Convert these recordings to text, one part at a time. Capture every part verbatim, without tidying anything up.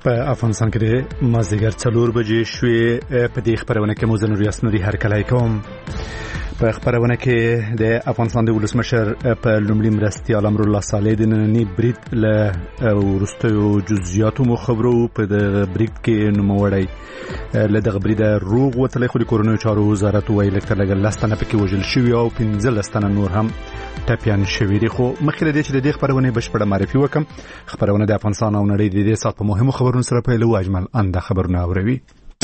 په افغانستان کې د مازدیګر څلور بجې شوې. په دې خبرونه کې مو زه نور یاسنوري هرکلی کوم. په خبرونه کې د افغانستان د ولسمشر په لومړي مرستیال امرالله صالح د ننني برید له وروستیو جزئیاتو مو خبرو. په دغه برید کې نوموړی له دغه بریده روغ وتلی، خو د کورنیو چارو وزارت ویل لږ تر لږه لس تنه پکې وژل شوي او پنځلس تنه نور هم ټپیان شوي دي. خو مخکې له دې چې د دې خبرونې بشپړه معرفي وکړم، خبرونه د افغانستان او نړۍ د دې ساعت په مهمو خبرونو سره پیلوو. اجمل انده خبرونه اوروي.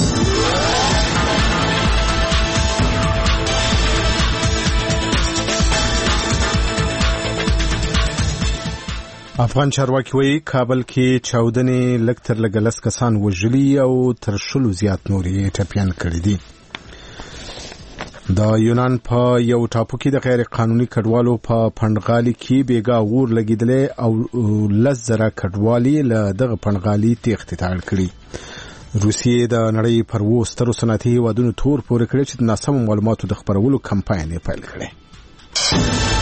افغان چارواکي وایي کابل کې چاودنې لږ تر لږه لس کسان وژلي او تر شلو زیات نور یې ټپیان کړي دي. د یونان په یو ټاپو کې د غیر قانوني کډوالو په پنډغالي کې بیګا اور لګیدلې او لس زره کډوالي له دغه پنډغالي تېښتې ته اړ کړي. روسیې د نړۍ پر اوو سترو صنعتي هیوادونو تور پورې کړی چې د ناسمو معلوماتو د خپرولو کمپاین یې پیل کړی.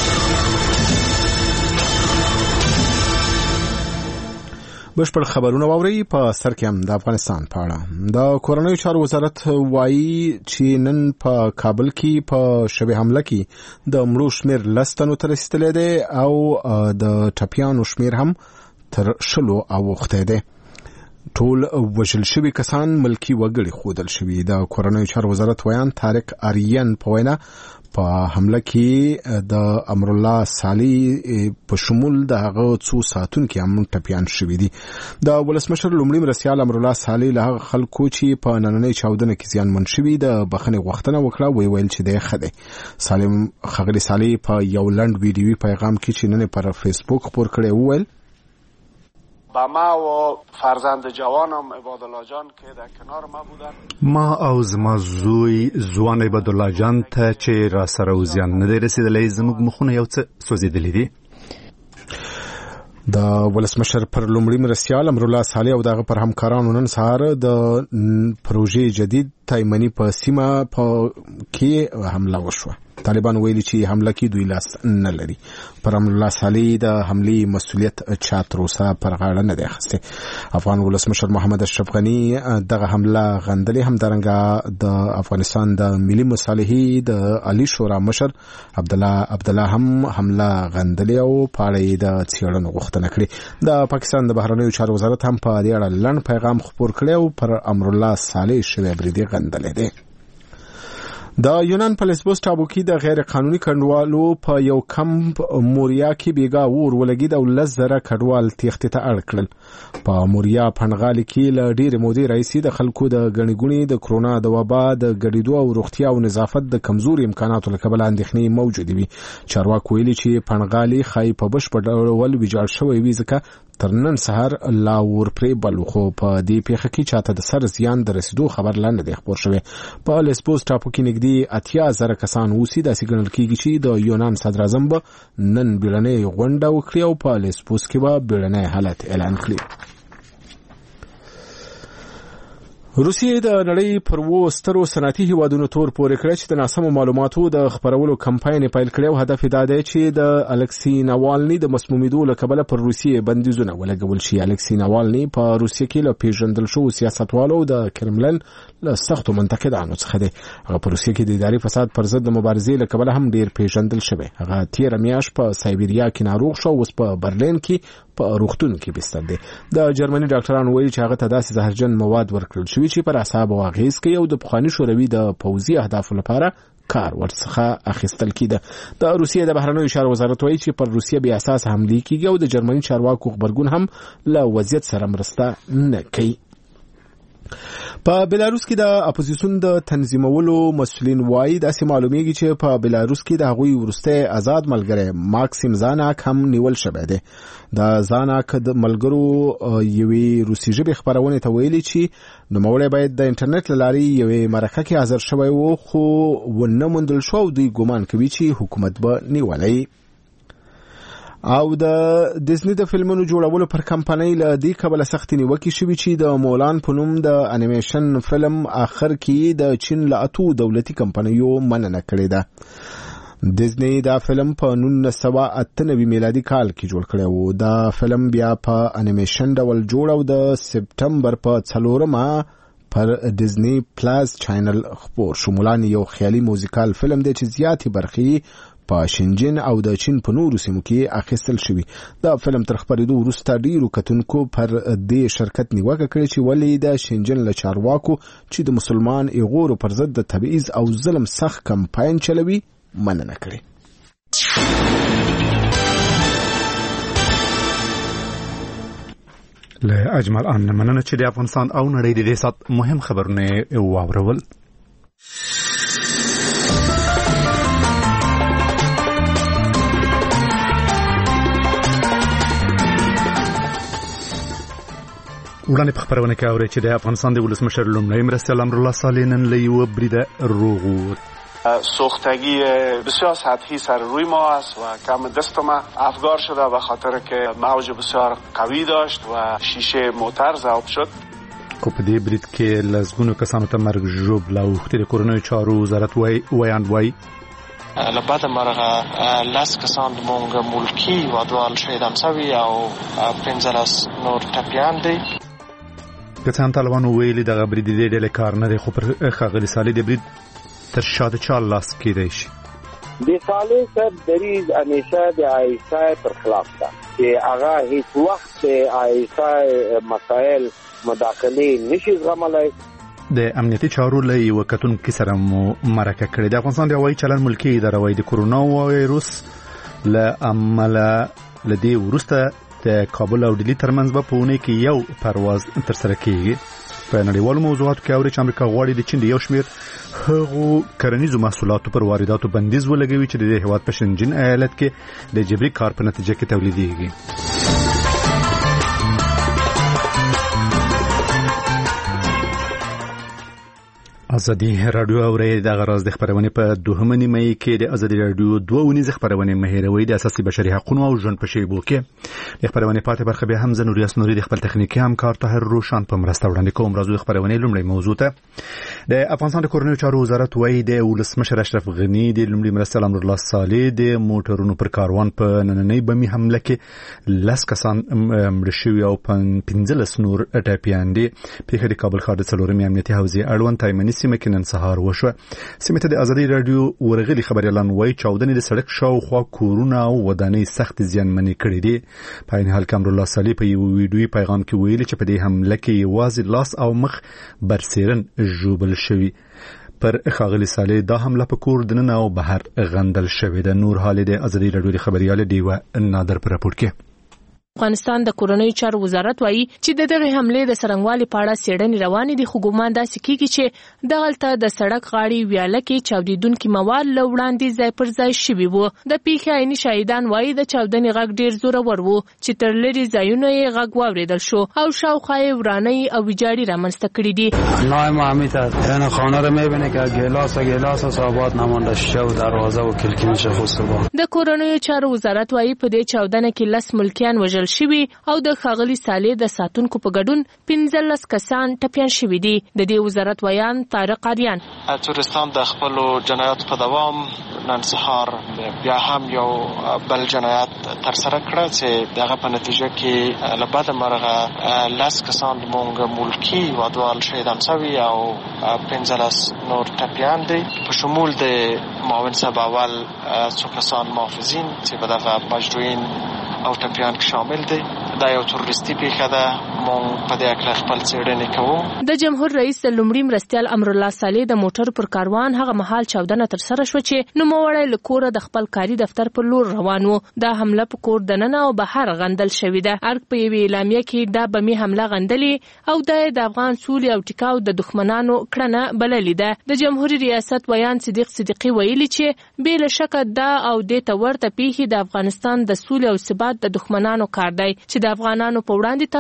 بشپړ خبرونه واوري. په سر کې هم د افغانستان په اړه د کورنیو چارو وزارت وایي چې نن په کابل کې په شبه حمله کې د مړو شمیر لس تنو ته رسیدلی دی او د ټپیانو شمیر هم تر شلو اوښتی دی. ټول وژل شوي کسان ملکی وګړي ښودل شوي. د کورنیو چارو وزارت ویان طارق آریان په وینا په حمله کې د امرالله صالح په شمول د هغه څو ساعتونو کې هم ټپیان شوي دي. د ولسمشر لومړي مرستیال امرالله صالح له هغه خلکو چې په نننۍ چاودنه کې زیانمن شوي د بخښنې غوښتنه وکړه. وی ویل چې دی ښه دی. سالم ښاغلي صالح په یو لنډ ویډیوي پیغام کې چې نن پر فیسبوک خپور کړی وویل با ما و فرزند جوانم عبادالله جان که در کنار ما بودن، ما او زما زوی ځوان عبادالله جان ته چې را سره وزیان نه دی رسیدلی، زموږ مخونه یو څه سوځېدلي دي. د ولسمشر پر لومړي مرستیال امرالله صالح او دغه پر همکارانو نن سهار د پروژې جدید تایمنی په سیمه په کې حمله وشوه. طالبان ویلي چې حمله کې دوی لاس نه لري. پر امرالله صالح د حملې مسؤلیت چا تر اوسه پر غاړه نه دی اخیستی. افغان ولسمشر محمد اشرف غني دغه حمله غندلې. همدارنګه د افغانستان د ملي مصالحې د علي شورا مشر عبدالله عبدالله هم حمله غندلې او په اړه یې د څېړنو غوښتنه کړې. د پاکستان د بهرنیو چارو وزارت هم په دې اړه لنډ پیغام خپور کړی او پر امرالله صالح شوی برید غندلی دی. د یونان په لیسبوس ټاپو کې د غیر قانوني کډوالو په یو کمپ موریا کې بیګا اور ولګید او لس زره کډوال تېښتې ته اړ کړل. په موریا پنډغالي کې له ډېرې مودې راهیسې د خلکو د ګڼې ګوڼې د کرونا د وبا د ګډېدو او روغتیا او نظافت د کمزوري امکاناتو له کبله اندېښنې موجودې وي. چارواکو ویلي چې پنډغالي ښایي په بشپړ ډول ویجاړ شوی وي، ځکه تر نن سهار لا ور پرې بل خو په دې پیښه کې چاته د سر زیان د رسیدو خبر لا نه دی خپور شوی. په لیسبوس ټاپو کې نږدې اتیا زره کسان اوسي. داسې ګڼل کېږي چې د یونان صدر اعظم به نن بیړنۍ غونډه وکړي او په لیسبوس کې به بیړنی حالت اعلان کړي. روسیې د نړۍ پر اوو سترو صنعتي هیوادونو تور پورې کړی چې د ناسمو معلوماتو د خپرولو کمپاین پیل کړی او هدف یې دا دی چې د الکسی ناوالني د مسمومیدو له کبله پر روسیې بندیزونه ولګول شي. الکسی ناوالني په روسیې کې له پیژندل شوو سیاستوالو د کرملن له سختو منتقدانو څخه دی. هغه په روسیې کې د اداري فساد پر ضد د مبارزې له کبله هم ډیر پیژندل شوی. هغه تېره میاشت په سایبریا کې ناروغ شو، اوس په برلین کې په روغتون کې بستر دی. د جرمني ډاکټرانو وایي چې هغه ته داسې زهرجن مواد ورکړل شوي چې پر اعصابو اغېز کوي او د پخواني شوروي د پوځي اهدافو لپاره کار ورڅخه اخیستل کېده. د روسیې د بهرنیو چارو وزارت وایي چې پر روسیې بې اساسه حملې کېږي او د جرمني چارواکو غبرګون هم له وضعیت سره مرسته نه کوي. په بلاروس کې د اپوزیسیون د تنظیمولو مسؤلین وایي داسې معلومیږي چې په بلاروس کې د هغوی وروستی آزاد ملګری ماکسیم زاناک هم نیول شوی دی. د زاناک د ملګرو یوې روسي ژبې خپرونې ته ویلي چې نوموړی باید د انټرنیټ له لارې یوې مرکه کې حاضر شوی و، خو ونه موندل شو او دوی ګمان کوي چې حکومت به نیولی. او د ډیزنی د فلمونو جوړولو پر کمپنۍ له دې کبله سختې نیوکې شوي چې د مولان په نوم د انیمیشن فلم آخر کې د چین له اتو دولتي کمپنیو مننه کړې ده. ډیزنی دا فلم په نولس سوه اته نوي میلادي کال کې جوړ کړی و. دا فلم بیا په انیمیشن ډول جوړ او د سپټمبر په څلورمه پر ډیزنی پلاس چینل خپور شو. مولان یو خیالي موزیکال فلم دی چې زیاتې برخې په شنجن او د چین په نورو سیمو کې اخیستل شوي. دا فلم تر خپرېدو وروسته ډیرو کتونکو پر دې شرکت نیوکه کړې چې ولې د شنجن له چارواکو چې د مسلمان ایغورو پر ضد د تبعیض او ظلم سخت کمپاین چلوي مننه کړې. له اجمل ان مننه چې د افغانستان او نړۍ د دې سات مهم خبرونه واورول. وړاندې په خبرونه کې اوري چې د افغانستان د ولسمشر لومړی مرستیال امرالله صالح نن له یوه بریده روغ ووت. سوختگی بسیار سطحی سر روی ما است و کم دست ما افگار شده به خاطر که موج بسیار قوی داشت و شیشه موتر ضرب شد. خو په دې برید کې لزګونو کسانو ته مرګ ژوبله اوښتې. د کورنیو چارو وزارت ویاند وایي لبعد مرغه لاس کسان مونږ ملکی و دوال شهیدان سوي او پنځلس نور ټپیان دي. کسان طالبانو ویلي دغه برید د ډلې کار نه دی، خو پر ښاغلي صالح د برید تر شا د چا لاس کېدی شي. د صالح صاحب دریځ همیشه د عیسی پر خلاف ده چې هغه هیڅ وخت د عیسی مسائل مداخله نشي زغملای. د امنیتي چارو له یو کتونکو سره مو مرکه کړې. د افغانستان د هوایي چلند ملکي اداره وايي د کورونا وایروس له امله له دې وروسته د کابل او ډیلی ترمنځ به په اونۍ کې یو پرواز ترسره کیږي. په نړیوالو موضوعاتو کې اوري چې امریکا غواړي د چین د یو شمېر هغو کرنیزو محصولاتو پر وارداتو بندیز ولګوي چې د دې هېواد په شنجن ایالت کې د جبري کار په نتیجه کې تولیدېږي. ازادي رادیو اوري د غراز د خبرونه په دوهمه نیمه کې د ازادي رادیو دوه ونیز خبرونه مهیروي د اساسي بشري حقوقو او ژوند په شیبو کې د خبرونه پاتې برخه به هم زنور یاسنوري د خپل تخنیکی همکار طاهر روشن په مرسته وړاندې کوم. راځو د خبرونه لومړی موضوع ته. د افغانستان د کورنیو چارو وزارت وايي د ولسمشر اشرف غنی د لومړي مرستیال امرالله صالح د موټرونو پر کاروان په نننۍ بمي حمله کې لس کسان مړه شوي او پنځلس نور ټپیان دي. پیښه د کابل ښار د څلورمې امنیتي حوزې اړوند تایمني سیمه کې نن سهار وشوه. سیمه ته د ازادي رادیو ورغلي خبريالان وايي چاودنې د سړک شاوخوا کورونه او ودانۍ سخت زیانمنې کړې دي. په عین حال کې امرالله صالح په یو ویډیوي پیغام کې ویلي چې په دې حمله کې یوازې لاس او مخ برسیرن ژوبل شوي. پر ښاغلي صالح دا حمله په کور دننه او بهر غندل شوې ده. نور حال د ازادي رادیو د خبريال دیوه نادر پر راپور کې. افغانستان د کورنیو چارو وزارت وايي چې د دغه حمله د سرنګوالي په اړه څېړنې روانې دي، خو ګومان داسې کېږي چې دغلته د سړک غاړې ویاله کې چاودېدونکي مواد له وړاندې ځای پر ځای شوي وو. د پیښې عیني شاهدان وايي د چاودنې غږ ډېر زورور و چې تر لرې ځایونو یې غږ واورېدل شو او شاوخوا یې ورانۍ او ویجاړي رامنځته کړي دي. نایم حمید این خانه رو می‌بینه که گلاس و گلاس و آباد نمانده شیشه و دروازه و کلکی میشه خسرو. د کورنیو چارو وزارت وايي په دې چاودنه کې لس ملکیان وژل شوي او د ښاغلي صالح د ساتونکو په ګډون پنځلس کسان ټپیان شوي دي. د دې وزارت ویان طارق آریان تورستان د خپلو جنایاتو په دوام نن سهار بیا هم یو بل جنایت ترسره کړه چې دغه په نتیجه کې له بده مرغه لس کسان مونږ ملکي و دوال شهیدان سوي او پنځلس نور ټپیان دي، په شمول د معاون صاحب اول څو کسان محافظین چې په دغه مجروحین او ټپیان کې شامل دي. دا یو تروریستي پیښه ده. مونږ په دې اړه خپل څېړنې کوو. د جمهور رئیس لومړي مرستیال امرالله صالح د موټر پر کاروان هغه مهال چاودنه ترسره شوه چې نوموړی له کوره د خپل کاري دفتر پر لور روان و. دا حمله په کور دننه او بهر غندل شوې ده. ارګ په یوې اعلامیه کې دا بمي حمله غندلې او د افغان سولې او ټیکاو د دښمنانو کړنه بللې ده. د جمهوریت ریاست ویان صدیق صدیقي ویلي چې بې له شکه دا او دې ته ورته پیښې د افغانستان د سولې او ثبات د دښمنانو کار دی چې د افغانانو په وړاندې تاوتریخوالی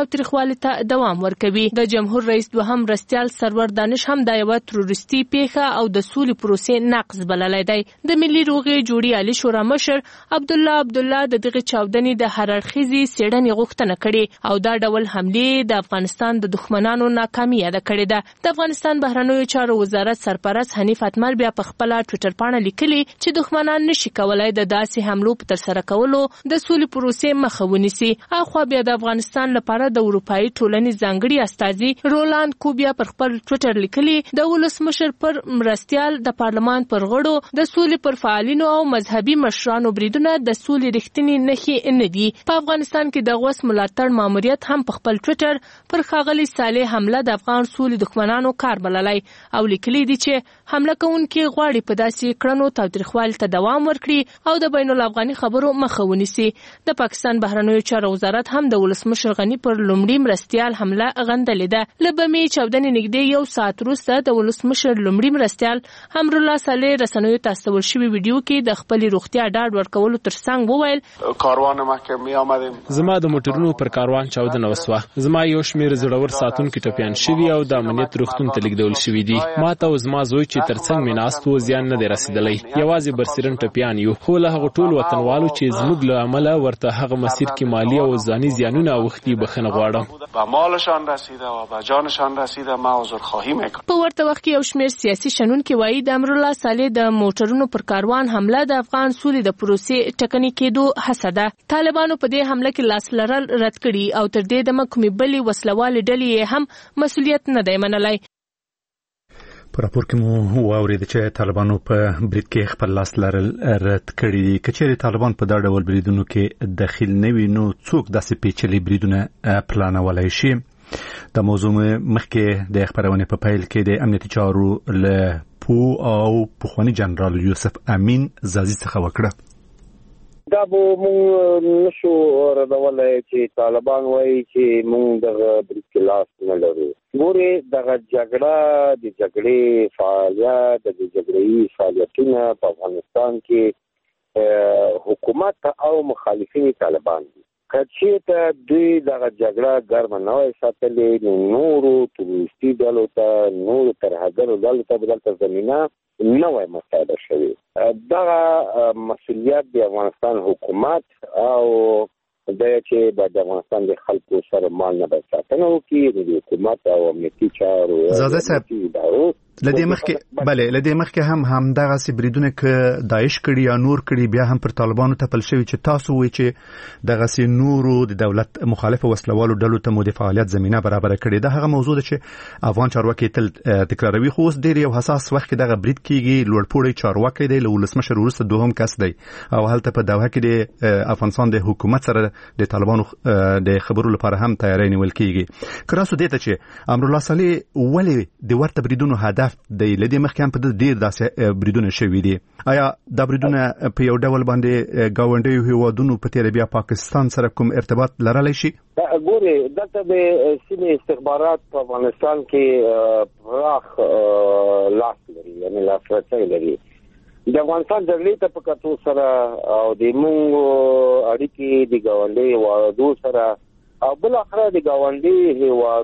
تاوتریخوالي ته دوام ورکوي. د جمهور رئیس دوهم مرستیال سرور دانش هم دا یوه تروریستي پیښه او د سولې پروسې نقض بللی دی. د ملي روغې جوړې عالي شورا مشر عبدالله عبدالله د دغې چاودنې د هر اړخیزې څېړنې غوښتنه کړې او دا ډول حملې د افغانستان د دښمنانو ناکامي یاده کړې ده. د افغانستان بهرنیو چارو وزارت سرپرست حنیف اتمر بیا په خپله ټویټر پاڼه لیکلي چې دښمنان نشي کولای د داسې حملو په ترسره کولو د سولې پروسې مخه ونیسي. اخوا بیا د افغانستان لپاره د اروپایي ټولنې ځانګړي استازي رولاند کوبیا پر خپل ټویټر لیکلي د ولسمشر پر مرستیال د پارلمان پر غړو د سولې پر فعالینو او مذهبي مشرانو بریدونه د سولې رښتینې نښې نه دي. په افغانستان کې د غوث ملاتړ ماموریت هم په خپل ټویټر پر ښاغلي صالح حمله د افغان سولې دښمنانو کار بللی او لیکلي دي چې حمله کوونکي غواړي په داسې کړنو تاوتریخوالي ته دوام ورکړي او د بین الافغاني خبرو مخه ونیسي. د پاکستان بهرنیو چارو وزارت هم د ولسمشر غني پر لومړي مرستیال حمله غندلې ده. له بمې چاودنې نږدې یو ساعت وروسته د ولسمشر لومړي مرستیال امرالله صالح رسنیو ته استول شوي ویډیو کې د خپلې روغتیا ډاډ ورکولو ترڅنګ وویل کاروان ما که می آمدیم زما د موټرونو پر کاروان چاودنه وسوه. زما یو شمېر زړور ساتونکي ټپیان شوي او د امنیت روغتون ته لیږدول شوي دي. ما ته او زما زوی چې ترڅنګ مې ناست و زیان نه دی رسېدلی. یوازې برسېرن ټپیان یو، خو له هغو ټولو وطنوالو چې زموږ له امله ورته هغه مسیر کې مالي او ځاني زیانونه اوښتي بخښنه غواړم. به مالشان رسیده و به جانشان رسیده ما عذرخواهی میکنم. په ورته وخت کې یو شمېر سیاسي شنونکي وایي د امرالله صالح د موټرونو پر کاروان حمله د افغان سولې د پروسې ټکنۍ کېدو هڅه ده. طالبانو په دې حمله کې لاس لرل رد کړي او تر دې دمه کومې بلې وسلوالې ډلې هم مسؤلیت نه دی منلی. په راپور کې مو واورېده چې طالبانو په برید کې خپل لاس لرل رد کړي دي. که چېرې طالبان په دا ډول بریدونو کې دخیل نه وي نو څوک داسې پیچلي بریدونه پلانولی شي؟ دا موضوع مخکې د خبرونې په پیل کې د امنیتي چارو له پو او پخواني جنرال یوسف امین زازي څخه وکړه. دا به مونږ نشو ردولی چې طالبان وایي چې مونږ دغه برید کې لاس نه لرو. ګورې دغه جګړه د جګړې فعالیت د جګړې فعالیتونه په افغانستان کې حکومت او مخالفین طالبان دي. که چېرته دوی دغه جګړه ګرمه نه وای ساتلې نو نورو تروریستي ډلو ته نورو ترهګرو ډلو ته به دلته زمینه نه وای مساعده شوې. دغه مسؤلیت د افغانستان حکومت او دا چې به د افغانستان د خلکو سره مال نه باید ساتنه وکړي د حکومت او امنیتي چارو زاده صاحب لدې مخکې بله لدې مخکې هم همدغسې بریدونه که داعش کړي یا نور کړي بیا هم پر طالبانو تپل شوي چې تاسو وایي چې دغسې نورو د دولت مخالفه وسلوالو ډلو ته مو د فعالیت زمینه برابره کړې. دا هغه موضوع ده چې افغان چارواکي تل تکراروي، خو اوس ډېر یو حساس وخت کې دغه برید کېږي. لوړپوړی چارواکی دی له ولسمشر وروسته دوهم کس دی او هلته په دوحه کې د افغانستان د حکومت سره د طالبانو د خبرو لپاره هم تیاری نیول کېږي. که راسو دې ته چې امرالله صالح ولې د ورته بریدونو هدف دی؟ لدې مخکې هم په ډېر داسې بریدونه شوي دي. آیا دا بریدونه په یو ډول باندې ګاونډیو هیوادونو په تېره بیا پاکستان سره کوم ارتباط لرلی شي؟ ګورې دلته د سیمې استخبارات په افغانستان کې پراخ لاس لري، یعنې لاسرسی لري. د افغانستان جګړې ته په کتو سره او د موږ اړیکې د ګاونډي هیوادو سره او بالاخره د ګاونډي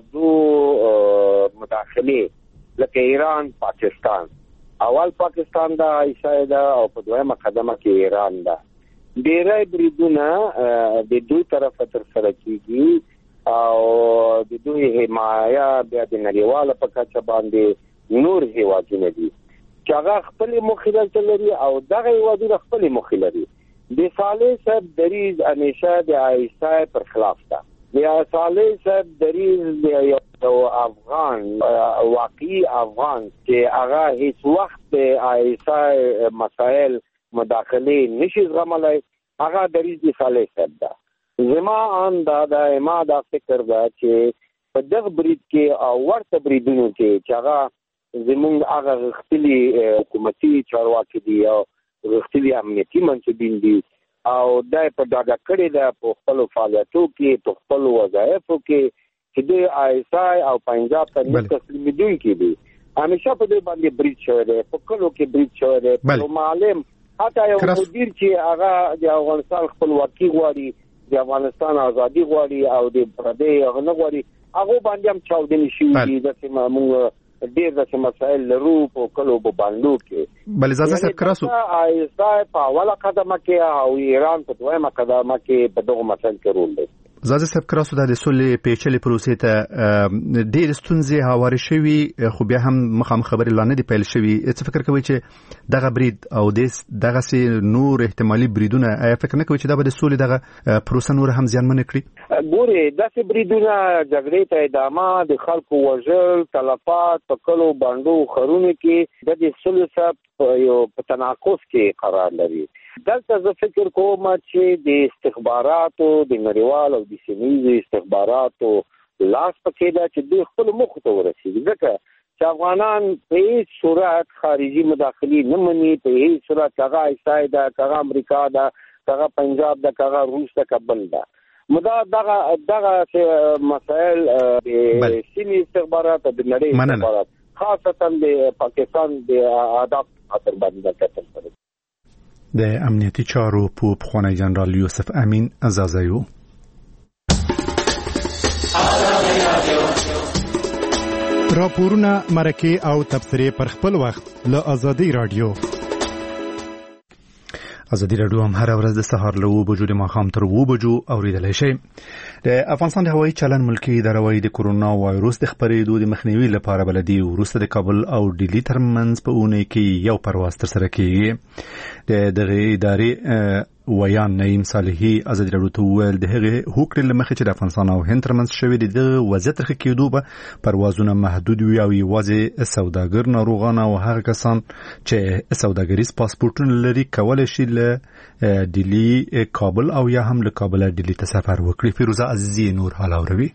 هیوادو مداخلې لکه ایران، پاکستان. اول پاکستان دا ایسای دا او په دویمه قدمه کې ایران دا. ډېری بریدونه د دوی طرفه ترسره کېږي او د دوی حمایه بیا د نړیواله په کچه باندې نور هیوادونه دي چې هغه خپلې موخې دلته لري او دغه هیوادونه خپلې موخې لري. د صالح صاحب دریځ همیشه د ایسای پر خلاف ده. د صالح صاحب دریځ یو افغان واقعي افغان چې هغه هیڅ وخت د ایسای مسائل مداخلې نشي زغملی، هغه دریځ د صالح صاحب ده. زما ان دا د ما دا فکر ده چې په دغه برید کې او ورته بریدونو کې چې هغه زمونږ هغه غښتلي حکومتي چارواکي دي او غښتلي امنیتي منصبین دي او دا په ډاګه کړې ده په خپلو فعالیتو کې، په خپلو وظایفو کې چې دوی ایسای او پنجاب ته نه تسلیمېدونکي دي. همیشه په دوی باندې برید شوی دی، په کلو کې برید شوی دی. په معلم حتی یو مدیر چې هغه د افغانستان خپلواکي غواړي، د افغانستان ازادي غواړي او د پردی هغه نه غواړي، هغه باندې هم چاودنې شوې دي د موږ ډېر د مسایل لرو په کلو په باندې کې بل اجازه صاحب کراسو ایسا په اوله قدمه کې او ایران په دویمه قدمه کې په دغه مسایل کې رول لري. زازه صاحب کراسو د سولې پیچلې پروسې ته ډېر ستونزې هواري شوي خو بیا هم مخامخ خبرې لا نه دي پیل شوي. څه فکر کوي چې دغه برید او دغه سي نور احتمالي بریدونه آیا فکر نه کوي چې دا به د سولې دغه پروسه نور هم زیانمن کړي؟ ګوره داسې بریدونه جګړې ته ادامه د خلکو وژل تلفات په کلو باندې خرونه کې د دې سولې سره یو په تناقض کې قرار لري. دلته زه فکر کوم چې د استخباراتو د نړیوال او د سیمه‌یزو استخباراتو لاس پکې دا چې د خپل مخ ته ورسېږي ځکه چې افغانان په هیڅ صورت خارجي مداخلي نه مني، په هیڅ صورت هغه ایسای ده، هغه امریکا ده، هغه پنجاب ده، هغه روس ده، کابل ده. مدا دغه دغه مسائل د سیمې استخبارات د نړۍ استخبارات خاصتا د پاکستان د آداب خاطر باندې کتل کړي. د امنیتي چارو په پخوانی جنرال یوسف امین ازازیو راپورونه مرکه او تبصرې پر خپل وخت له ازادي رادیو. ازادي رادیو هم هر ورځ د سهار له اوه بجو د ماښام تر اوه بجو اوریدلی شئ. د افغانستان د هوایي چلند ملکي ادارې د کورونا وایروس د خپرېدو د مخنیوي لپاره بلدي وروسته د کابل او ډیلي ترمنځ په اونۍ کې یو پرواز ترسره کیږي. د دغه ادارې ویان نعیم صالحي ازادي رادیو ته وویل د هغې هوکړې له مخې چې د افغانستان او هند ترمنځ شوي د دغه وضعیت ښه کېدو به پروازونه محدود وي او یوازې سوداګر ناروغان او هغه کسان چې سوداګریز پاسپورټونه لري کولی شي له ډیلي کابل او یا هم له کابل ډیلي ته سفر وکړي. فیروزه عزیزي نور حال اوروي.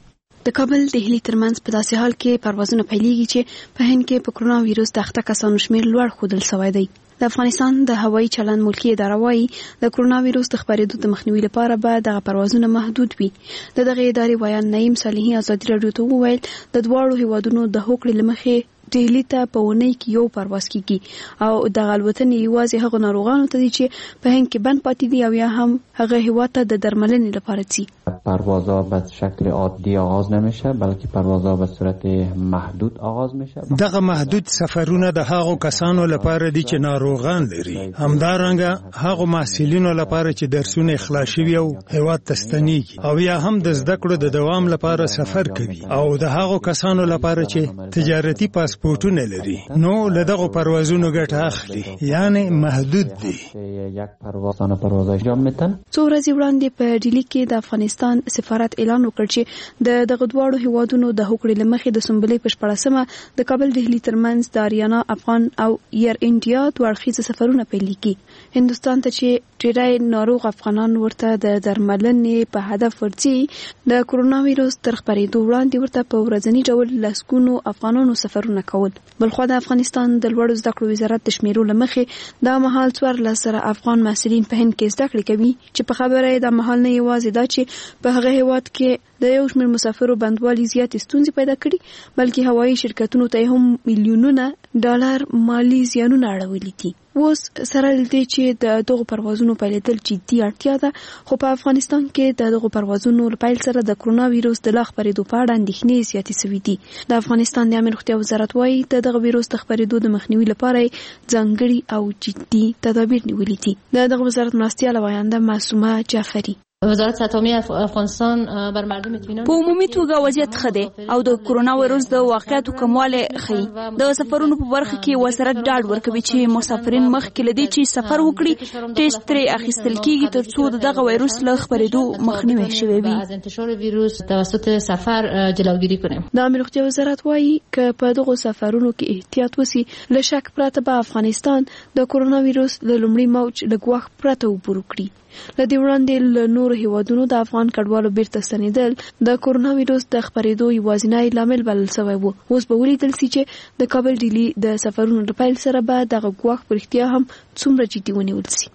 د کابل دهلی ترمنځ په داسې حال کې پروازونه پیلېږي چې په هند کې په کرونا وایروس د اخته کسانو شمېر لوړ ښودل شوی دی. د افغانستان د هوایي چلند ملکي اداره وايي د کرونا وایروس د خپرېدو د مخنیوي لپاره به دغه پروازونه محدود وي. د دغه ادارې ویان نعیم صالحي ازادي رادیو ته وویل د دواړو هیوادونو د هوکړې له مخې ډیلی ته په اونۍ کې یو پرواز کیږي او د الوتنې یوازې هغه ناروغانو ته دي چې په هند کې بند پاتې دي او یا هم هغه هیواد ته د درملنې لپاره ځي. پروازها به شکل عادی آغاز نمیشه بلکه پروازها به صورت محدود آغاز میشه. دغه محدود سفرونه د هغو کسانو لپاره دي چې ناروغان لري، همدارنګه هغو محصلینو لپاره چې درسونه اخلاص شوي او هیواد ته ستنیږي او یا هم د زده کړو د دوام لپاره سفر کوي او د هغو کسانو لپاره چې تجارتي پاس پورټونه لري نو له دغه پروازونو ګټه اخلي، یعنی محدود دي. یک پروازانه پرواز انجام میتن. څو ورځې وړاندې په ډیلی کې د افغانستان سفارت اعلان وکړ چې د دغه دواړو هیوادونو د هوکړې له مخې د سنبلې په شپاړسمه د کابل دهلی ترمنځ د اریانا افغان او ایر انډیا دوه اړخیز سفرونه پیلېږي. هندوستان ته چې ډېری ناروغ افغانان ورته د درملنې په هدف ورځي د کرونا وایروس تر خپرېدو وړاندې ورته په ورځني ډول لسګونو افغانانو سفرونه کول. بلخوا د افغانستان د لوړو زده کړو وزارت د شمیرو له مخې دا مهال څوارلس زره افغان محصلین په هند کې زده کړې کوي چې په خبره یې دا مهال نه یوازې دا چې په هغه هیواد کې د یو شمېر مسافرو بندوالي زیاتې ستونزې پیدا کړي بلکې هوایي شرکتونو ته هم میلیونونه ډالر مالی زیانونه اړولي دي. اوس سره لدې چې د دغو پروازونو پیلېدل جدي اړتیا ده خو په افغانستان کې د دغو پروازونو پیل سره د کرونا وایروس د لا خپرېدو په اړه اندېښنې زیاتې شوي دي. د افغانستان د عامه روغتیا وزارت وايي د دغه وایروس د خپرېدو د مخنیوي لپاره ځانګړي او جدي تدابیر نیولي دي. د دغه وزارت مرستیاله وایانده معصومه جعفري وزارت ساتومی افغانستان بر مردم اطمینان په عمومي توګه وضعیت ښه دی او د کرونا وایروس د واقعیتو کموالی ښیي. د سفرونو په برخه کې وزارت ډاډ ورکوي چې مسافرین مخکې له دې چې سفر وکړي ټیسټ ترې اخیستل کیږي تر څو د دغه وایروس له خپرېدو مخنیوی شوی وي. از انتشار ویروس توسط سفر جلوگیری کنیم. د عامه روغتیا وزارت وايي که په دغو سفرونو کې احتیاط وسی له شک پرته به افغانستان د کرونا وایروس له لومړي موج له ګواښ پرته عبور وکړي. له دې وړاندې له نورو هیوادونو د افغان کډوالو بیرته ستنېدل د کرونا وایروس د خپرېدو یوازینی لامل بلل شوی و. اوس به ولیدل سي چې د کابل ډیلي د سفرونو له پیل سره به دغه ګواښ په رښتیا هم څومره جدي ونیول سي.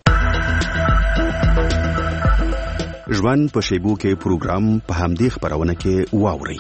ژوند په شیبو کې پروګرام په همدې خبرونه کې واوري.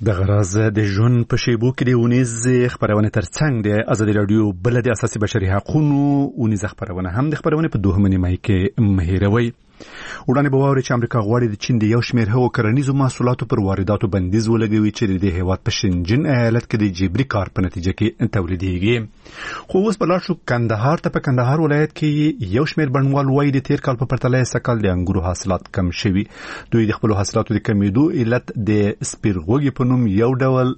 د غراز د ژوند په شیبو کې د اونیز خبرونه ترڅنګ د ازادي رادیو بل د اساسي بشري حقوقو اونیز خبرونه هم د خبرونه په دوه منی مای کې مهیروي وړاندې به واوري چې امریکا غواړي د چین د یو شمېر هغو کرنیزو محصولاتو پر وارداتو بندیز ولګوي چې د هیواد په شینجن ایالت کې د جبري کار په نتیجه کې تولیدېږي. خو اوس بلار شو کندهار ته. په کندهار ولایت کې یو شمېر بڼوال وایي د تیر کال په پرتله سږ د انګورو حاصلات کم شوي. دوی د خپلو حاصلاتو د کمیدو علت د سپیرغوږي په نوم یو ډول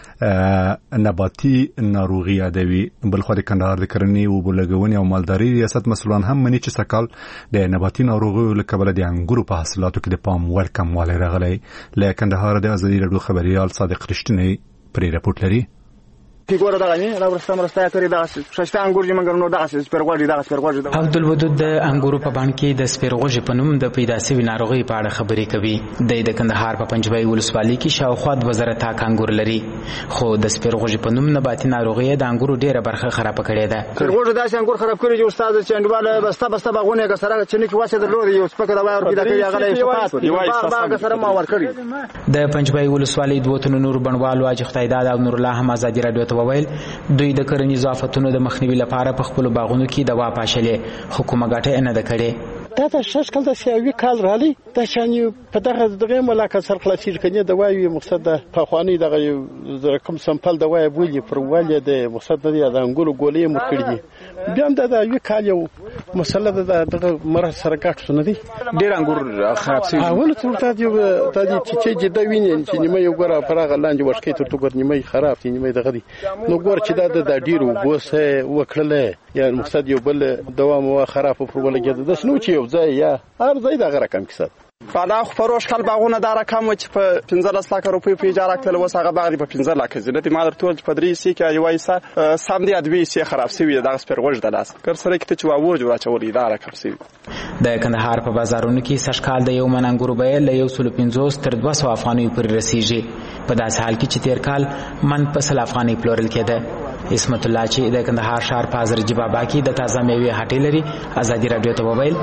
نباتي ناروغي یادوي. بلخو د کندهار د کرنې او بلګونې او مالداري ریاست مسؤلان هم مني چې سکال د نباتي ناروغیو له کبله د انګورو په حاصلاتو کې د پام وړ کموالی راغلی. له کندهار د ازادي راډیو خبريال صادق رښتینی پرې راپورټ لري. فيګور دغه نه را ورسته مرسته کوي دغه ششته انګور چې موږ نو دغه سپیرغوږی دغه سپیرغوږی عبدالودود د انګورو په باندې کې د سپیرغوږی په نوم د پیدا شوی ناروغي په اړه خبرې کوي. د کندهار په پنجبای ولسوالۍ کې شاوخوا د وزارت تاک انګور لري، خو د سپیرغوږی په نوم نباتي ناروغي د انګورو ډیره برخه خراب کړې ده. سپیرغوږی داسې انګور خراب کړی چې استاد چندواله بسته بسته باغونه که سره چې نک واسه درلود یو سپک دا ور پیدا کړی هغه صفات یو باغ سره ما ور کړی. د پنجبای ولسوالۍ دوه تن نور بڼوالو اج خدای داد او نور الله هم ازادي رادیو ته وویل دوی د کرنیزو آفتونو د مخنیوي لپاره په خپل باغونو کې دوا پاشلې، خو کومه ګټه نه ده کړې. دا د شش کال د سیاوي کال رالی د شانی په دغه دغه ملاقات سره خلاصیږي کنه د وایي مقصد د پخوانی دغه رقم سمپل د وایي بولی پر ولې د مقصد د انګورو ګولې مر کړی دي. بیا د یو کال یو مسله د دغه مر سره ګټ سن دي ډیر انګور خراب شي. اول څه ورته دی ته دي چې چې د وینې چې نیمه یو ګره پرغه لاندې ورشکې تر تو ګر نیمه خراب دي نیمه دغه دي نو ګور چې دا د ډیرو بوسه وکړله یا مقصد یو بل دوام و خراب پر ولګید د سنو چې ځای یا هر ځای دا رقم کیسه فعلا فروش کال باغونه دا رقم چې په پنځلس لک روپۍ په اجاره کړل وس هغه باغ دی په پنځه لک زینت ما در ټول په درې سي کې یو ایسه سم دی ادوی سي خراب سوی دا سپیرغوږ د لاس کر سره کې چې واوج راچولې دا رقم سوی. د کندهار په بازارونو کې سشکال د یو من انګورو بیه له یو سل پنځوس تر دوه سوه افغانۍ پورې رسیږي. په داسې حال کې چې تیر کال من په سل افغانۍ پلورل کېده. اسمت الله چې د کندهار شهر په حضرت بابا کې د تازه میوې هټۍ لري ازادي رادیو ته وویل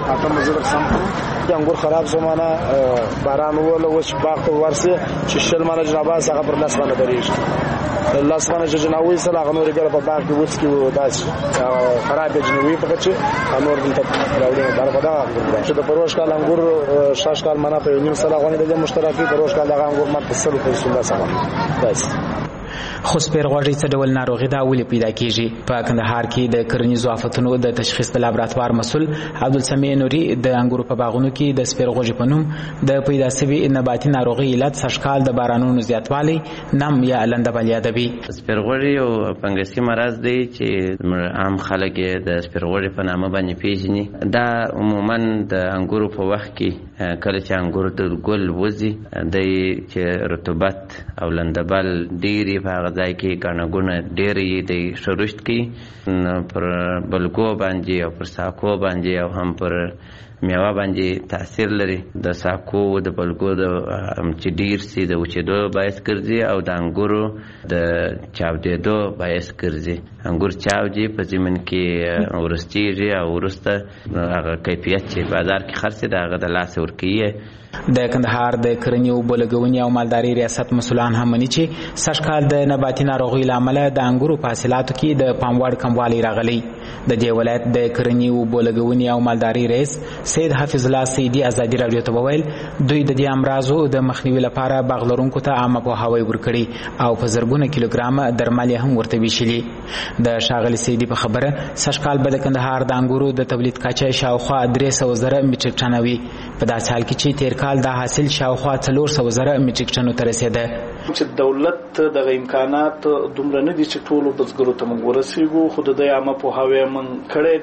د انګور خراب زمانہ باران وله وش باغ ته ورسي چې شل مانه جنابه څنګه پر لاس باندې درېږي لاس باندې جناوي سره غنور ګر په باغ کې وڅ کې داس خراب جنوي په چې انور دلته راوړي دا په دا چې د پروش کال انګور شاش کال مانه په نیم سره غونډه د مشترکي پروش کال د انګور مت په سلو په سل سره داس. خو سپیرغوږی څه ډول ناروغي دا ولې پیدا کیږي؟ په کندهار کې د کرنیزو آفتونو د تشخیص د لابراتوار مسؤل عبدالسمیع نوري د انګورو په باغونو کې د سپیرغوږی په نوم د پیدا شوي نباتي ناروغي علت سږکال د بارانونو زیاتوالی نم یا لندبل یادوي. سپیرغوږی یو فنګسي مرض دی چې عام خلک د سپیرغوږی په نامه باندې پیژني. دا عموما د انګورو په وخت کې کله چې انګور د ګل وځي دی چې رطوبت او لندبل ډیری په ځای کې ګڼهګونه ډېرې د شرشت کې پر بلګو باندې او پر ساکو باندې او هم پر میوه باندې تاثیر لري. د ساکو د بلګو د چې ډیر سي د وچېدو باعث ګرځي او د انګورو د چاودېدو باعث ګرځي. انګور چاودي په زمین کې ورستېږي او وروسته هغه کیفیت چې بازار کې خرڅ دی هغه د لاسه ورکوي. د کندهار د کرنې او بلګونې او مالداري ریاست مسؤلان هم مني چې سږکال د نباتي ناروغۍ له امله د انګورو په حاصلاتو کې د پام وړ کموالی راغلی. د دې ولایت د کرنې او بلګونې او مالداري رئیس سید حافظ الله سیدي ازادي رادیو ته وویل دوی د دې امراضو د مخنیوي لپاره باغ لرونکو ته عامه پوهاوی ورکړي او په زرګونه کیلوګرام درمل هم ورته ویشلي. د ښاغلي سیدي په خبره سږکال به د کندهار د انګورو د تولید کچه شاوخوا درې سوه زره میټریک ټنه وي. په داسې حال کې چې تیر کال دا حاصل شاوخوا څلور سوه زره میټریک ټنو ته رسېده. چې دولت دغه امکانات دومره نه دي چې ټولو بزګرو ته موږ ورسېږو، خو د دې عامه پوهاوی موږ کړی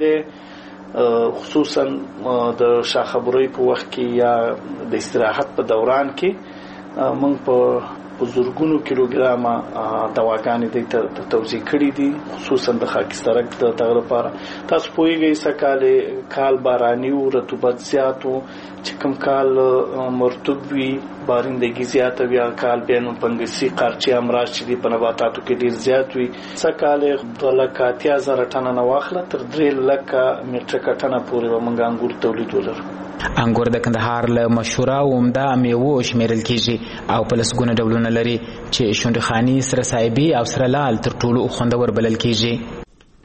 دی خصوصا د شاخبرۍ په وخت کې یا د استراحت په دوران کې موږ په بزرګونو کیلوګرامه دواګانې د ته توزیع کړې دي خصوصا د خاکسترک د دغه لپاره. تاسو پوهیږئ سکه کال باراني او رطوبت زیات و چې کوم کال مرطوب وي بارندګي زیاته وي کال بیا نو فنګسي قارچي امراض چې دي په نباتاتو کې ډیر زیات وي. سکه دوه لکه اتیا زره ټنه نه واخله تر درې لکه میټریک ټنه پورې به موږ انګور تولید ولرو. انګور د کندهار له مشهوره او عمده میوو شمیرل کیږي او په لسګونه ډولونه لري چې شونډخاني، سره صاحبي او سره لال تر ټولو خوندور بلل کیږي.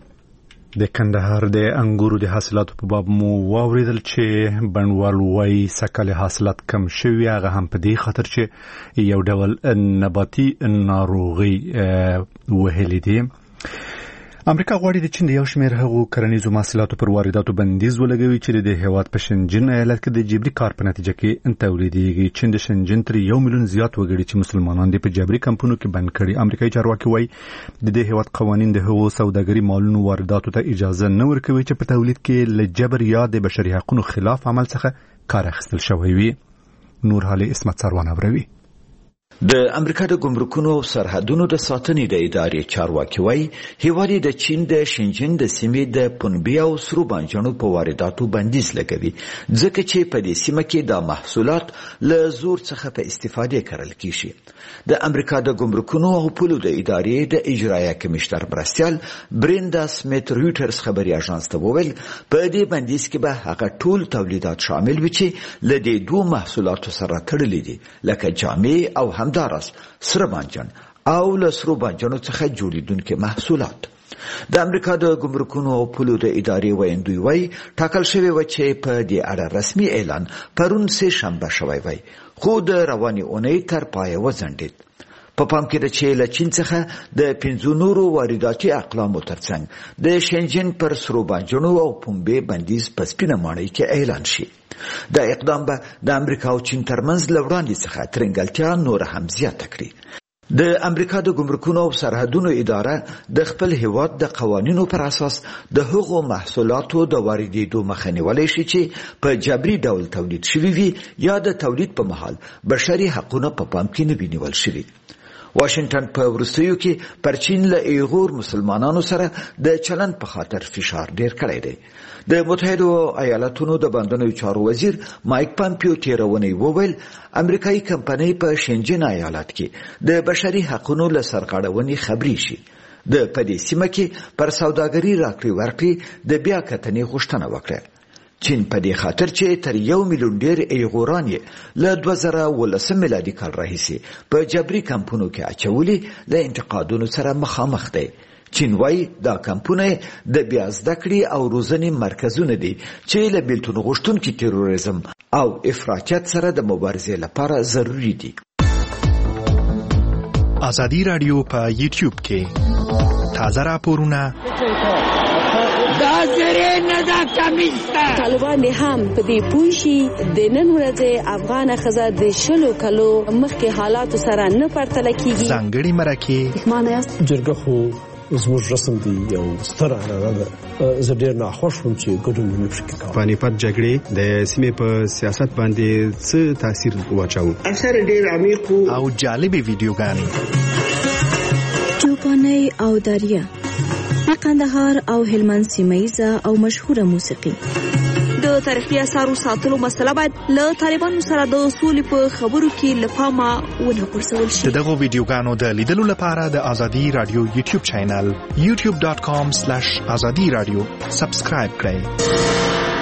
د کندهار د انګورو د حاصلاتو په باب مو واوریدل چې بڼوال وايي سږکال حاصلات کم شوي، هغه هم په دې خاطر چې یو ډول نباتي ناروغي وهلې دي. امریکا غواړي د چین د یو شمېر هغو کرنیزو محصولاتو پر وارداتو بندیز ولګوي چې د هېواد په شنجن ایالت کې د جبري کار په نتیجه کې تولیدېږي. چین د شنجن تر یو میلیون زیات وګړي چې مسلمانان دي په جبري کمپونو کې بند کړي. امریکایي چارواکي وایي د دې هېواد قوانین د هغو سوداګري مالونو وارداتو ته اجازه نه ورکوي چې په تولید کې له جبر یا د بشري حقوقو خلاف عمل څخه کار اخیستل شوی وي. نور حالي اسمت سروان اوروي. د امریکا د ګمرکونو او سرحدونو د ساتنې د ادارې چارواکي وایي هیواد د چین د شنجن د سیمې د پنبې او سرو بانجانو په وارداتو بندیز لګوي ځکه چې په دې سیمه کې دا محصولات له زور څخه په استفاده کړل کیږي. د امریکا د ګمرکونو او پولو د ادارې د اجرایه کمشنر مرستیال بریندا سمیت رویټرز خبري اژانس ته وویل په دې بندیز کې به هغه ټول تولیدات شامل وي چې له دې دوه محصولاتو سره تړلي دي لکه جامې او همداراز سره بانجان او له سرو بانجانو څخه جوړیدونکي محصولات. د امریکا د ګمرکونو او پولو د ادارې ویندوی وایي ټاکل شوی و چې په دې اړه رسمي اعلان پرون سه شنبه شوی وای خو د رواني اونۍ تر پایه وځنډید. په پام کې د چې له چین څخه د پنځو نورو وارداتي اقلامو ترڅنګ د شنجن پر سرو بانجانو او پنبې بندیز په سپینه ماڼۍ کې اعلان شي. دا اقدام به د امریکا او چین ترمنځ له وړاندې څخه ترنګلتیا نور هم زیاته کړي. د امریکا د ګمرکونو او سرحدونو اداره د خپل هیواد د قوانینو پر اساس د هغو محصولاتو د واردېدو مخه نیولی شي چې په جبري ډول تولید شوي وي یا د تولید په مهال بشري حقونه په پام کې نه وي نیول شوي. واشنگټن په وروستیو کې پر چین له ایغور مسلمانانو سره د چلن په خاطر فشار ډیر کړی دی. د متحده ایالاتونو د بندنوي چارو وزیر مایک پامپیو تیرونی وویل امریکایي کمپنۍ په شنجن ایالت کې د بشري حقوقو له سرغړونې خبري شي. د پدې سیمه کې پر سوداګري راکړې ورکړې د بیا کتنې غوښتنه وکړه. چین په دې خاطر چې تر یو میلیون ډیر ایغوران یې له دوه زره ولسم میلادي کال راهیسې په جبري کمپونو کې اچولي له انتقادونو سره مخامخ دی. چین وايي دا کمپونه د بیا زده کړې او روزنې مرکزونه دي چې له بیلتون غوښتونکي تروریزم او افراطیت سره د مبارزې لپاره ضروری دي. ازادي رادیو په یوټیوب کې تازه راپورونه دا زره نه دا کمیسته طالبان هم په دې پوښي د نن ورځې افغان خزه د شلو کلو مخکې حالات سره نه پرتل کیږي. ځانګړي مرکه معنی است جرګه خو زموږ رسم دی یو ستر اړه ده. زه ډیر ناخوښ وم چې ګډون نه پکې کوم. پانیپت جګړې د سیمې په سیاست باندې څه تاثیر واچاو؟ اثر ډیر عمیق او جالبه ویډیوګانې چوپاني او دریا د کندهار او هلمند سیمایزه او مشهوره موسیقي. د تاریخي اثارو ساتلو مسله باید له طالبانو سره د اصول په خبرو کې لپاره ونه غورځول شي. دغه ویډیوګانو د لیدلو لپاره د ازادي رادیو یوټیوب چینل یوټیوب ډاټ کام سلیش ازادي رادیو سبسکرایب کړئ.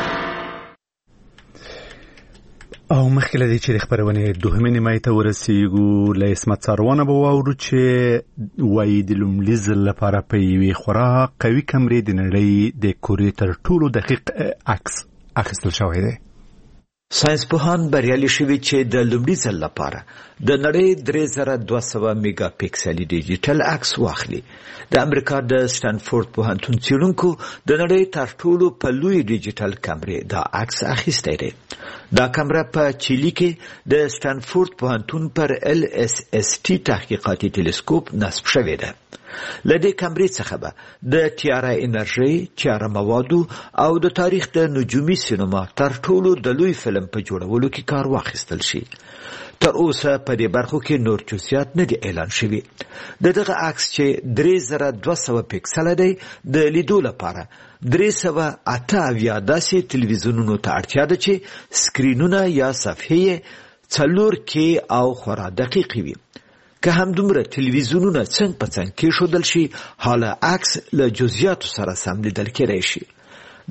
او مخکې له دې چې د خپرونې دوهمې نیمایي ته ورسیږو له اسمت سروانه به واورو چې وایي د لومړي ځل لپاره په یوې خورا قوي کمرې د نړۍ د کورې تر ټولو دقیق عکس اخیستل شوی دی. ساينس پوهان بریالي شوي چې د لومړي ځل لپاره د نړۍ درې زره دوه سوه میگا پکسلي ډیجیټل عکس واخلي. د امریکا د سټانفورد پوهنتون څېړونکو د نړۍ تر ټولو په لوی ډیجیټل کمرې دا عکس اخیستی دی. دا کمره په چیلي کې د سټانفورد پوهنتون پر ال اس اس ټي تحقیقاتي ټلسکوپ نصب شوې ده. له دې کمرې څخه به د تیاره انرژي، تیاره موادو او د تاریخ د نجومي سینما تر ټولو د لوی فلم په جوړولو کې کار واخیستل شي. تر اوسه په دې برخو کې نور جزئیات نه دي اعلان شوي. د دغه عکس چې درې زره دوه سوه پکسله دی د لیدو لپاره درې سوه اته اویا داسې تلویزیونونو ته اړتیا ده چې سکرینونه یا صفحې څلور کې او خورا دقیقې وي. که هم دومره تلویزیونونه څنګ په څنګ کېښودل شي، حالا عکس له جزئیاتو سره سم لیدل کېدای شي.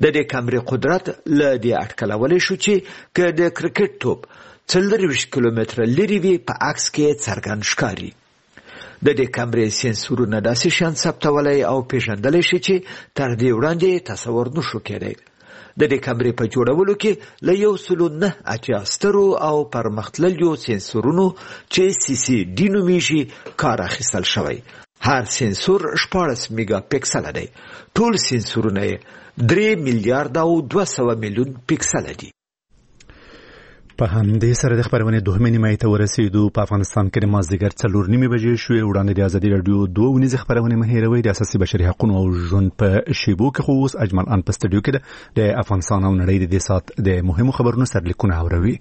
د دې کمرې قدرت له دې اټکلولی شو چې که د کرکټ توپ څلورویشت کیلومتره لرې وي په عکس کې څرګند ښکاري. د دې کمرې سینسورونه داسې شیان ثبتولی او پیژندلی شي چې تر دې وړاندې تصور نشو کېدی. د دې کمرې په جوړولو کې له یو سلو نه اتیا سترو او پرمختللیو سینسورونو چې سی سی ډي نومیږي کار اخیستل شوی. هر سینسور شپاړس میګا پکسله دی. ټول سینسورونه یې درې میلیارد او دوه سوه میلیون پکسله دي. په همدې سره د خبرونې دوهمې نیمایي ته ورسېدو. په افغانستان کې د مازدیګر څلور نیمې بجې شوې. وړاندې د ازادي راډیو دوه ونیزې خبرونې مه هېروئ. د اساسي بشري حقونو او ژوند په شیبو کې خو اوس اجمل ان په سټډیو کې ده. د افغانستان او نړۍ د دې ساعت د مهمو خبرونو سرلیکونه اوروي.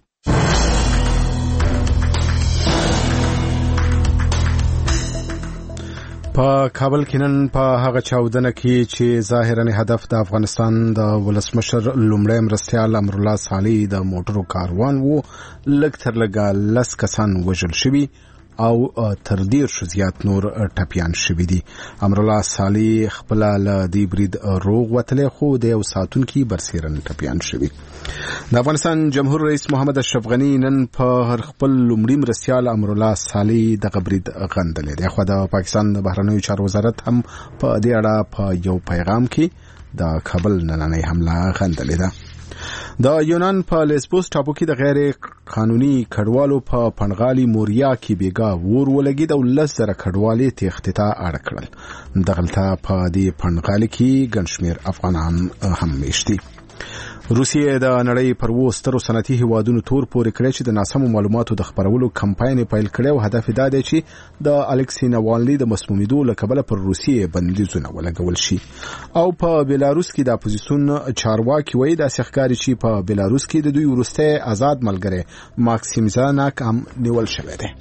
په کابل کې نن په هغه چاودنه کې چې ظاهراً هدف د افغانستان د ولسمشر لومړی مرستیال امرالله صالح د موټرو کاروان وو، لږ تر لږه لس کسان وژل شوي او تر دیرشو زیات نور ټپیان شوي دي. امرالله صالح خپله له دې برید روغ وتلی خو د یو ساتونکي برسېرن ټپیان شوي. د افغانستان جمهور رئیس محمد اشرف غني نن په خپل لومړي مرستیال امرالله صالح دغه برید غندلی دی. خو د پاکستان د بهرنیو چارو وزارت هم په دې اړه په یو پیغام کې د کابل نننۍ حمله غندلی ده. د یونان په لیسبوس ټاپو کې د غیر قانوني کډوالو په پنغالي موریا کې بیګا ور ولګید او لس زره کډوالې تېښتې ته اړ کړل. دغلته په دې پنغالي کې ګڼ شمېر افغانان هم میشت دي. روسیې د نړۍ پر اوو سترو صنعتي هیوادونو تور پورې کړی چې د ناسمو معلوماتو د خپرولو کمپاین پیل کړی او هدف یې دا دی چې د الکسی ناوالني د مسمومیدو له کبله پر روسیې بندیزونه ولګول شي. او په بیلاروس کې د اپوزیسیون چارواکي وایي داسې ښکاري چې په بیلاروس کې د دوی وروستی آزاد ملګری ماکسیم زاناک هم نیول شوی دی.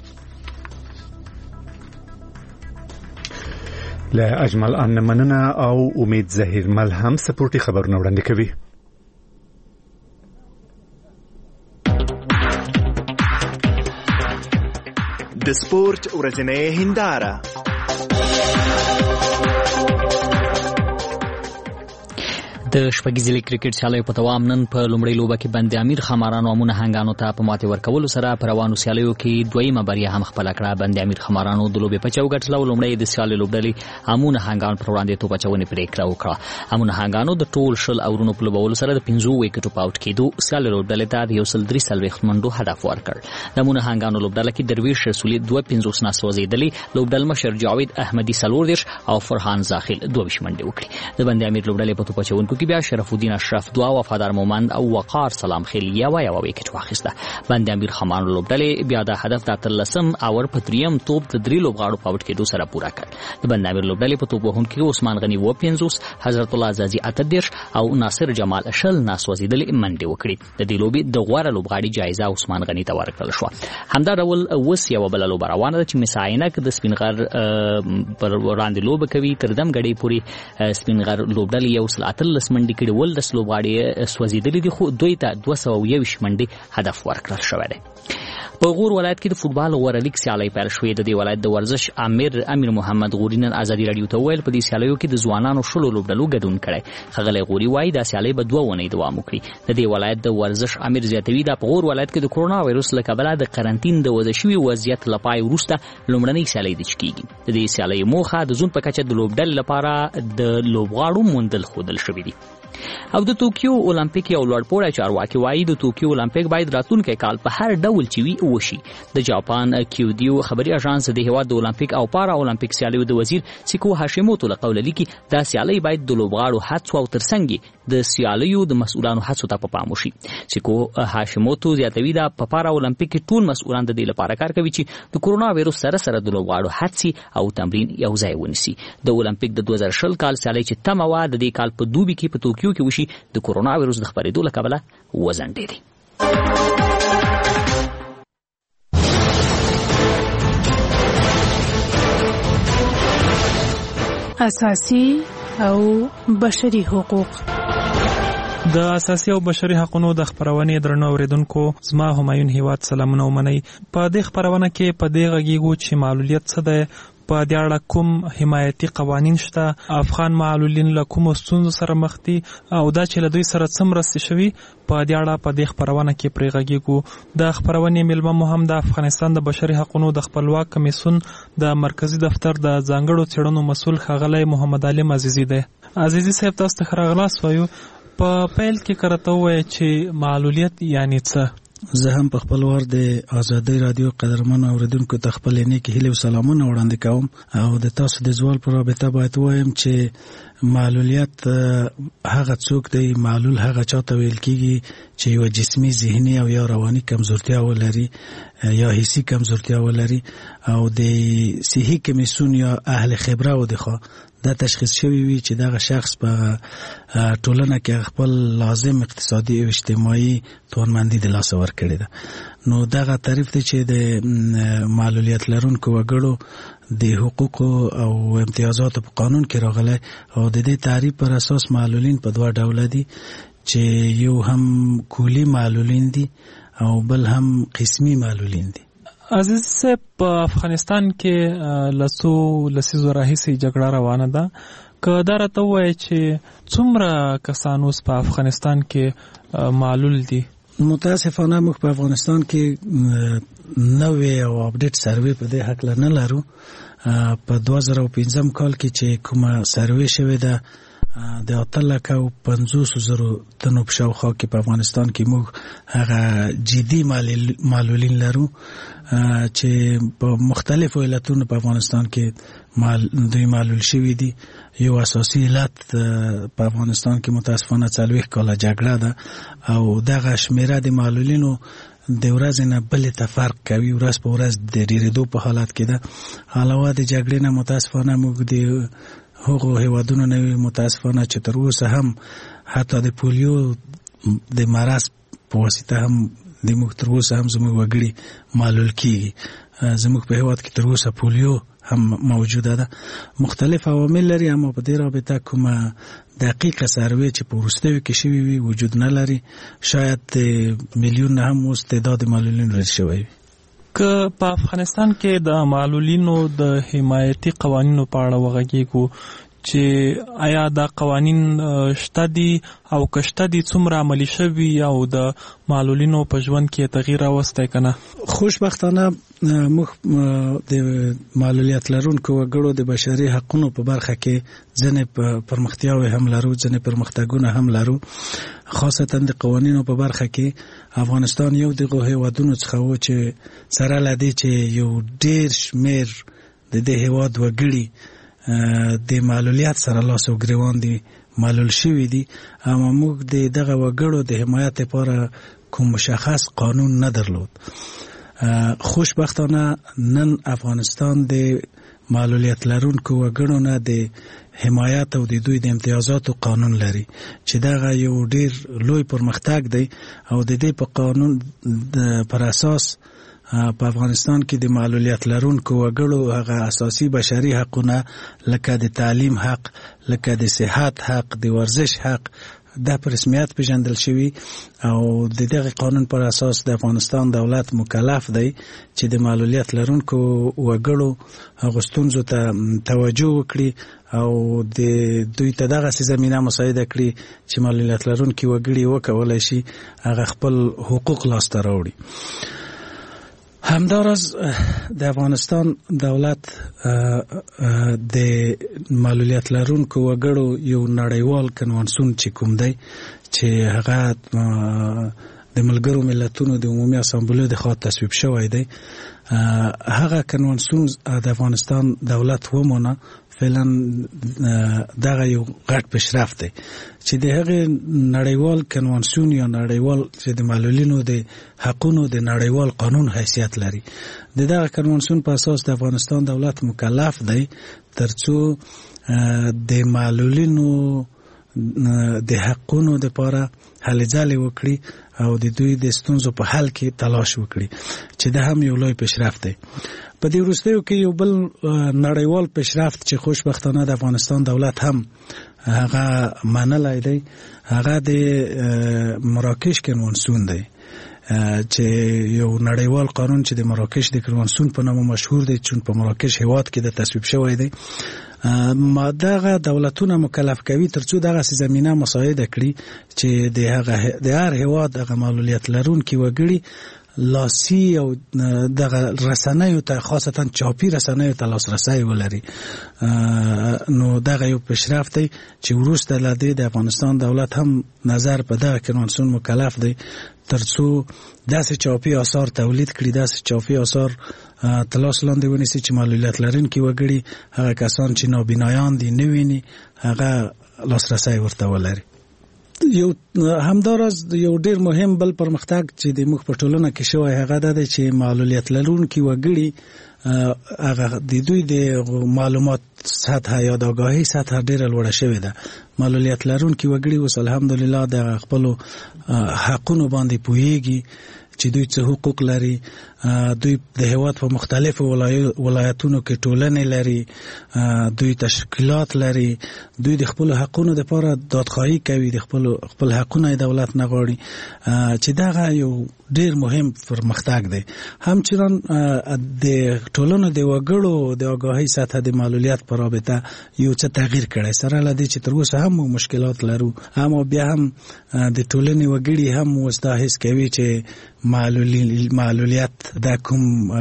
له اجمل ان مننه او امید ظهیرمل هم سپورټي خبرونه وړاندې کوي. د سپورت ورځنۍ هنداره. د شپږیزې لیګ کرکټ سیالیو په دوام نن په لومړۍ لوبه کې بند امیر خمارانو امونه هنګانو ته په ماتې ورکولو سره په روانو سیالیو کې دویمه بریا هم خپله کړه. بند امیر خمارانو د لوبې په چو ګټله او لومړی د سیالۍ لوبډلې امونه هنګان پر وړاندې توپ اچونې پرېکړه وکړه. امونه هنګانو د ټول شل اورونو په لوبولو سره د پنځو ویکټو په آوټ کېدو سیالۍ لوبډلې ته د یو سل درې څلوېښت منډو هدف ورکړ. د امونه هنګانو لوبډله کې درویش رسولي دوه پنځوس ناسوځېدلې، لوبډل مشر جاوید احمدي څلور دېرش او فرحان زاخیل دوه ویشت منډې وکړې. د بند امیر لوبډلې په توپ اچونکو کې بیا شرف الدین اشرف دوا، وفادار مومند او وقار سلام خیل یو یو ویکټ واخیسته. بند امیر خمارانو لوبډلې بیا د هدف د اتلسم اور په دریم توپ د درې لوبغاړو په آوټ کېدو سره پوره کړ. د بند امیر لوبډلې په توپ وهونکو عثمان غني و پنځوس، حضرت الله عزازي اته دېرش او ناصر جمال شل ناسوځېدلې منډې وکړې. د دې لوبې د غوره لوبغاړي جایزه عثمان غني ته ورکړل شوه. همدا ډول اوس یوه بله لوبه روانه ده چې مساینک د سپین غر پر وړاندې لوبه کوي. تر دم ګډۍ پورې سپین غر لوبډلې یو سل اتلس منډې کړي، ولس لوبغاړي سوځېدلي دي خو دوی ته دوه سوه یوویشت منډې هدف ورکړل شوی دی. په غور ولایت کې د فوټبال غوره لیګ سیالۍ پیل شوې. د دې ولایت د ورزش امیر امیر محمد غوري نن ازادي راډیو ته وویل په دې سیالیو کې د ځوانانو شلو لوبډلو ګډون کړی. ښاغلی غوري وایي دا سیالۍ به دوه اونۍ دوام وکړي. د دې ولایت د ورزش امیر زیاتوي دا په غور ولایت کې د کرونا وایرس له کبله د قرنطین د وضع شوي وضعیت له پای وروسته لومړنۍ سیالۍ د کېږي. د دې سیالۍ موخه د زون په کچه د لوبډلې لپاره د لوبغاړو موندل ښودل شوي دي. او د توکیو اولمپیک یو لوړپوړی چارواکي وایي د توکیو اولمپیک باید راتلونکی کال په هر ډول چې وي وشي. د جاپان کیودیو خبري اژانس د هیواد د اولمپیک او پارا اولمپیک سیالیو د وزیر سیکو هاشیموتو له قوله لیکي دا سیالۍ باید د لوبغاړو هڅو او ترڅنګ د سیالیو د مسؤلانو هڅو ته په پام وشي. سیکو هاشیموتو زیاتوي دا په پارا اولمپیک کې ټول مسؤلان د دې لپاره کار کوي چې د کرونا وایرس سره سره د لوبغاړو هڅې او تمرین یو ځای ونیسي. د اولمپیک د دوه زره شل کال سیالۍ چې تمه وه د دې کال په دوبي کې په توکیو کې وشي د کرونا وایرس د خپرېدو له کبله وځنډېدې. اساسي او بشري حقوق. د اساسي او بشري حقوقو د خبرونې درنو اوریدونکو زما همایون هیواد سلامونه ومنئ. په دې خبرونه کې په دې غږیږو چې معلولیت څه ده، په دې اړه کوم حمایتي قوانین شته، افغان معلولین له کومو ستونزو سره مخ دي او دا چې له دوی سره څه مرستې شوي په دې اړه په دې خپرونه کې پرې غږیږو. د خپرونې میلمه مو هم د افغانستان د بشري حقوقو د خپلواک کمیسیون د مرکزی دفتر د ځانګړو څېړنو مسؤل ښاغلی محمد علیم عزیزي دی. عزیزي صاحب، تاسو ته ښه راغلاست وایو. په پیل کې که راته ووایئ چې معلولیت یعنې څه؟ زه هم په خپل وار د آزادۍ رادیو قدرمن اوریدونکو ته خپل نیک هیلې او سلامونه وړاندې کوم او د تاسو د زوال په رابطه باید وایم چې معلولیت هغه څوک دی، معلول هغه چاته ویل کیږي چې یو جسمي، ذهني او یا رواني کمزورتیا ولري یا حسي کمزورتیا ولري او د صحي کمیسیون یا اهل خبره و دخوا دا تشخیص شوی وي چې دغه شخص په ټولنه کې خپل لازم اقتصادي او اجتماعي توانمندي د لاسه ورکړې ده. نو دغه تعریف دی چې د معلولیت لرونکو وګړو د حقوقو او امتیازاتو په قانون کې راغلی او د دې تعریف پر اساس معلولین په دوه ډوله دي چې یو هم کولی معلولین دي او بل هم قسمی معلولین دي. عزیز صاحب، په افغانستان کې لسو لسیزو راهیسې جګړه روانه ده. که دا راته ووایئ چې څومره کسان اوس په افغانستان کې معلول دي؟ متاسفانه موږ په افغانستان کې نوې او اپډیټ سروې په دې حق نه لرو. په دوه زره پنځم کال کې چې کومه سروې شوې ده د اته لکه او پنځوس زرو تنو په شاوخوا کې په افغانستان کې موږ هغه جدي معلولین لرو چې په مختلفو علتونو په افغانستان کې دوی معلول شوي دي. یو اساسي علت په افغانستان کې متاسفانه څلوېښت کاله جګړه ده او دغه شمیره د معلولینو د ورځې نه بلې ته فرق کوي، ورځ په ورځ د ډېرېدو په حالت کې ده. علاوه د جګړې نه متاسفانه موږ د هغو هیوادونو نه وي متاسفانه چې تر اوسه هم حتی د پولیو د مرض په واسطه هم د موږ تر اوسه هم زموږ وګړي معلول کیږي. زموږ په هیواد کې تر اوسه پولیو هم موجوده ده. مختلف عوامل لري، اما په دې رابطه کومه دقیقه سروې چې په وروستیو کې شوي وي وجود نه لري. شاید میلیون نه هم اوس تعداد معلولین رسیدلی شوی وي. که په افغانستان کې د معلولینو د حمایتي قوانینو په اړه وغږیږو چې آیا دا قوانین شته دي او که شته دي څومره عملي شوي او د معلولینو په ژوند کې تغییر راوستی که نه؟ خوشبختانه موږ د معلولیت لرونکو وګړو د بشري حقوقو په برخه کې ځینې پرمختیاوې هم لرو، ځینې پرمختګونه هم لرو. خاصتا د قوانینو په برخه کې افغانستان یو دغه هیوادونو څخه و چې سره له دې چې یو ډېر شمېر د دې هیواد وګړي د معلولیت سره لاس او ګریوان دي معلول شوي دي، اما موږ د دغه وګړو د حمایت لپاره کوم مشخص قانون نه درلود. خوشبختانه نن افغانستان د معلولیت لرونکو وګړو نه د حمایت او د دوی د امتیازاتو قانون لري چې دغه یو ډیر لوی پرمختګ دی او د دې په قانون پر اساس په افغانستان کې د معلولیت لرونکو وګړو هغه اساسي بشري حقونه لکه د تعلیم حق، لکه د صحت حق، د ورزش حق دا په رسمیت پیژندل شوی او د دغه قانون پر اساس د افغانستان دولت مکلف دی چې د معلولیت لرونکو وګړو هغو ستونزو ته توجه وکړي او د دوی ته دغه زمینه مساعده کړي چې معلولیت لرونکي وګړي وکولای شي هغه خپل حقوق لاسته راوړي. همداراز د افغانستان دولت د معلولیت لرونکو وګړو یو نړیوال کنوانسیون چې کوم دی چې هغه د ملګرو ملتونو د عمومي اسامبلې د خوا تصویب شوی دی، هغه کنوانسیون د افغانستان دولت ومنه. فعلا دغه یو غټ پیشرفت دی چې د هغه نړیوال کنوانسیون یا نړیوال چې د معلولینو د حقونو د نړیوال قانون حیثیت لري. د دغه کنوانسیون په اساس د افغانستان دولت مکلف دی ترڅو د معلولینو د حقونو لپاره هلې ځلې وکړي او د دوی د ستونزو په حل کې تلاش وکړي چې دا هم یو لوی پیشرفت دی. په دې وروستیو کې یو بل نړیوال پیشرفت چې خوشبختانه د افغانستان دولت هم هغه منلی دی هغه د مراکش کنوانسیون دی چې یو نړیوال قانون چې د مراکش د کنوانسیون په نامه مشهور دی چې په مراکش هیواد کې د تصویب شوی دی ما دغه دولتونه مکلف کوي ترڅو دغه زمينه مساعده کړي چې د هغه د هر هیواد دغه معلولیت لرونکي وګړي لاسي او دغه رسنیو ته خاصتا چاپی رسنیو ته لاسرسي ولري. نو دغه یو پیشرفت دی چې وروسته له دې د افغانستان دولت هم نظر په دغه کنوانسیون مکلف دی ترڅو داسې چاپی آثار تولید کړي، داسې چاپی آثار تلاش لاندې ونیسي چې معلولیت لرونکي وګړي هغه کسان چې نابینایان دي نه ویني هغه لاسرسي ورته ولري. یو همداراز یو ډیر مهم بل پرمختګ چې د موږ په ټولنه کې شوی هغه د چې معلولیت لرونکي وګړي هغه د دوی د معلومات سطح یا د آگاهی سطح ډیره لوړه شوې ده. معلولیت لرونکي وګړي اوس الحمدلله د خپل حقونو باندې پوهیږي چې دوی څه حقوق لري، دوی د هیواد په مختلفو ولایتونو کې ټولنې لري، دوی تشکیلات لري، دوی د خپل حقونو لپاره دادخواهی کوي، د خپل خپل حقونه دولت نه غواړي چې دا یو ډیر مهم پرمختګ دی. همچنان د ټولنو د وګړو د آگاهی سطح د معلولیت په رابطه یو څه تغییر کړی سره لدی چې تر اوسه هم مشکلات لرو، اما بیا هم د ټولنې وګړي هم واستاهس کوي چې معلولیت دا کوم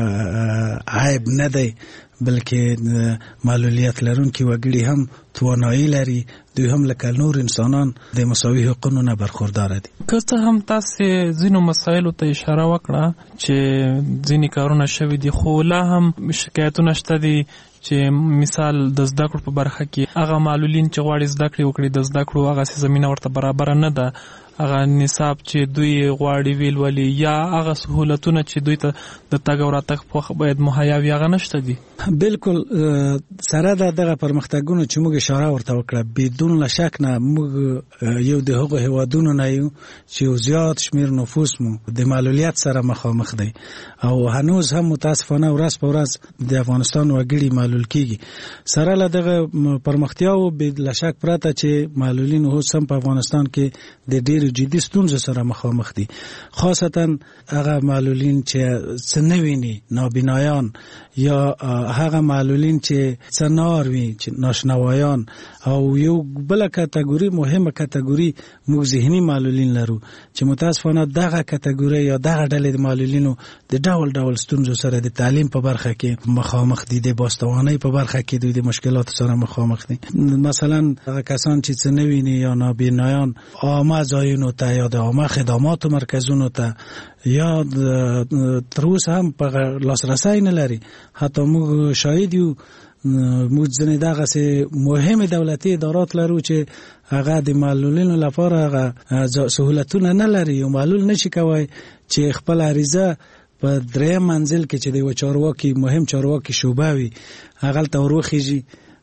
عیب نه دی بلکې معلولیت لرونکي وګړي هم توانایی لري، دوی هم لکه نور انسانان د مساوي حقوقو نه برخوردار دي. که څه هم تاسو ځینو مسایلو ته اشاره وکړه چې ځینې کارونه شوي دي خو لا هم شکایتونه شته دي چې مثال د زده کړو په برخه کې هغه معلولین چې غواړي زده کړې وکړي د زده کړو هغه زمينه ورته برابر نه ده، هغه نصاب چې دوی غواړي ویل ولي یا هغه سہولتونه چې دوی ته د تګ او راتګ په باید مهیا وي هغه نشته دي. بالکل سره د دغه پرمختګونو چې موږ اشاره ورته وکړه بدون شک نه موږ یو د هغو هیوادونو نه یو چې زیات شمیر نفوس مو د معلولیت سره مخامخ دی او هنوز هم متاسفانه ورځ په ورځ د افغانستان وګړي معلول کیږي. سره له دغه پرمختیاو بل شک پراته چې معلولین اوس هم په افغانستان کې د ډیر جدي ستونزو سره مخامخ دي، خاصتا هغه معلولین چې سنویني نابینایان یا هغه معلولین چې سنار وي چې ناشنوایان او یو بل کټګوري مهمه کټګوري موږ ذهني معلولین لرو چې متاسفانه دغه کټګوري یا دغه ډلې د معلولینو د ډول ډول ستونزو سره د تعلیم په برخه کې مخامخ دي، د باستوانۍ په برخه کې دوی د مشکلاتو سره مخامخ دي. مثلا هغه کسان چې سنویني یا نابینایان عامه ځایونو ته یا د عامه خدماتو مرکزونو ته یا تر اوسه هم په لاسرسی نه لري. حتی موږ شاهد یو موږ ځنې دغه مهمه دولتي ادارات لرو چې هغه د معلولینو لپاره هغه سہولتونه نه لري او معلول نشي کوي چې خپل عریضه په دریم منزل کې چې د یو چارواکي مهم چارواکي شوبه وي هغه ته وروخیږي،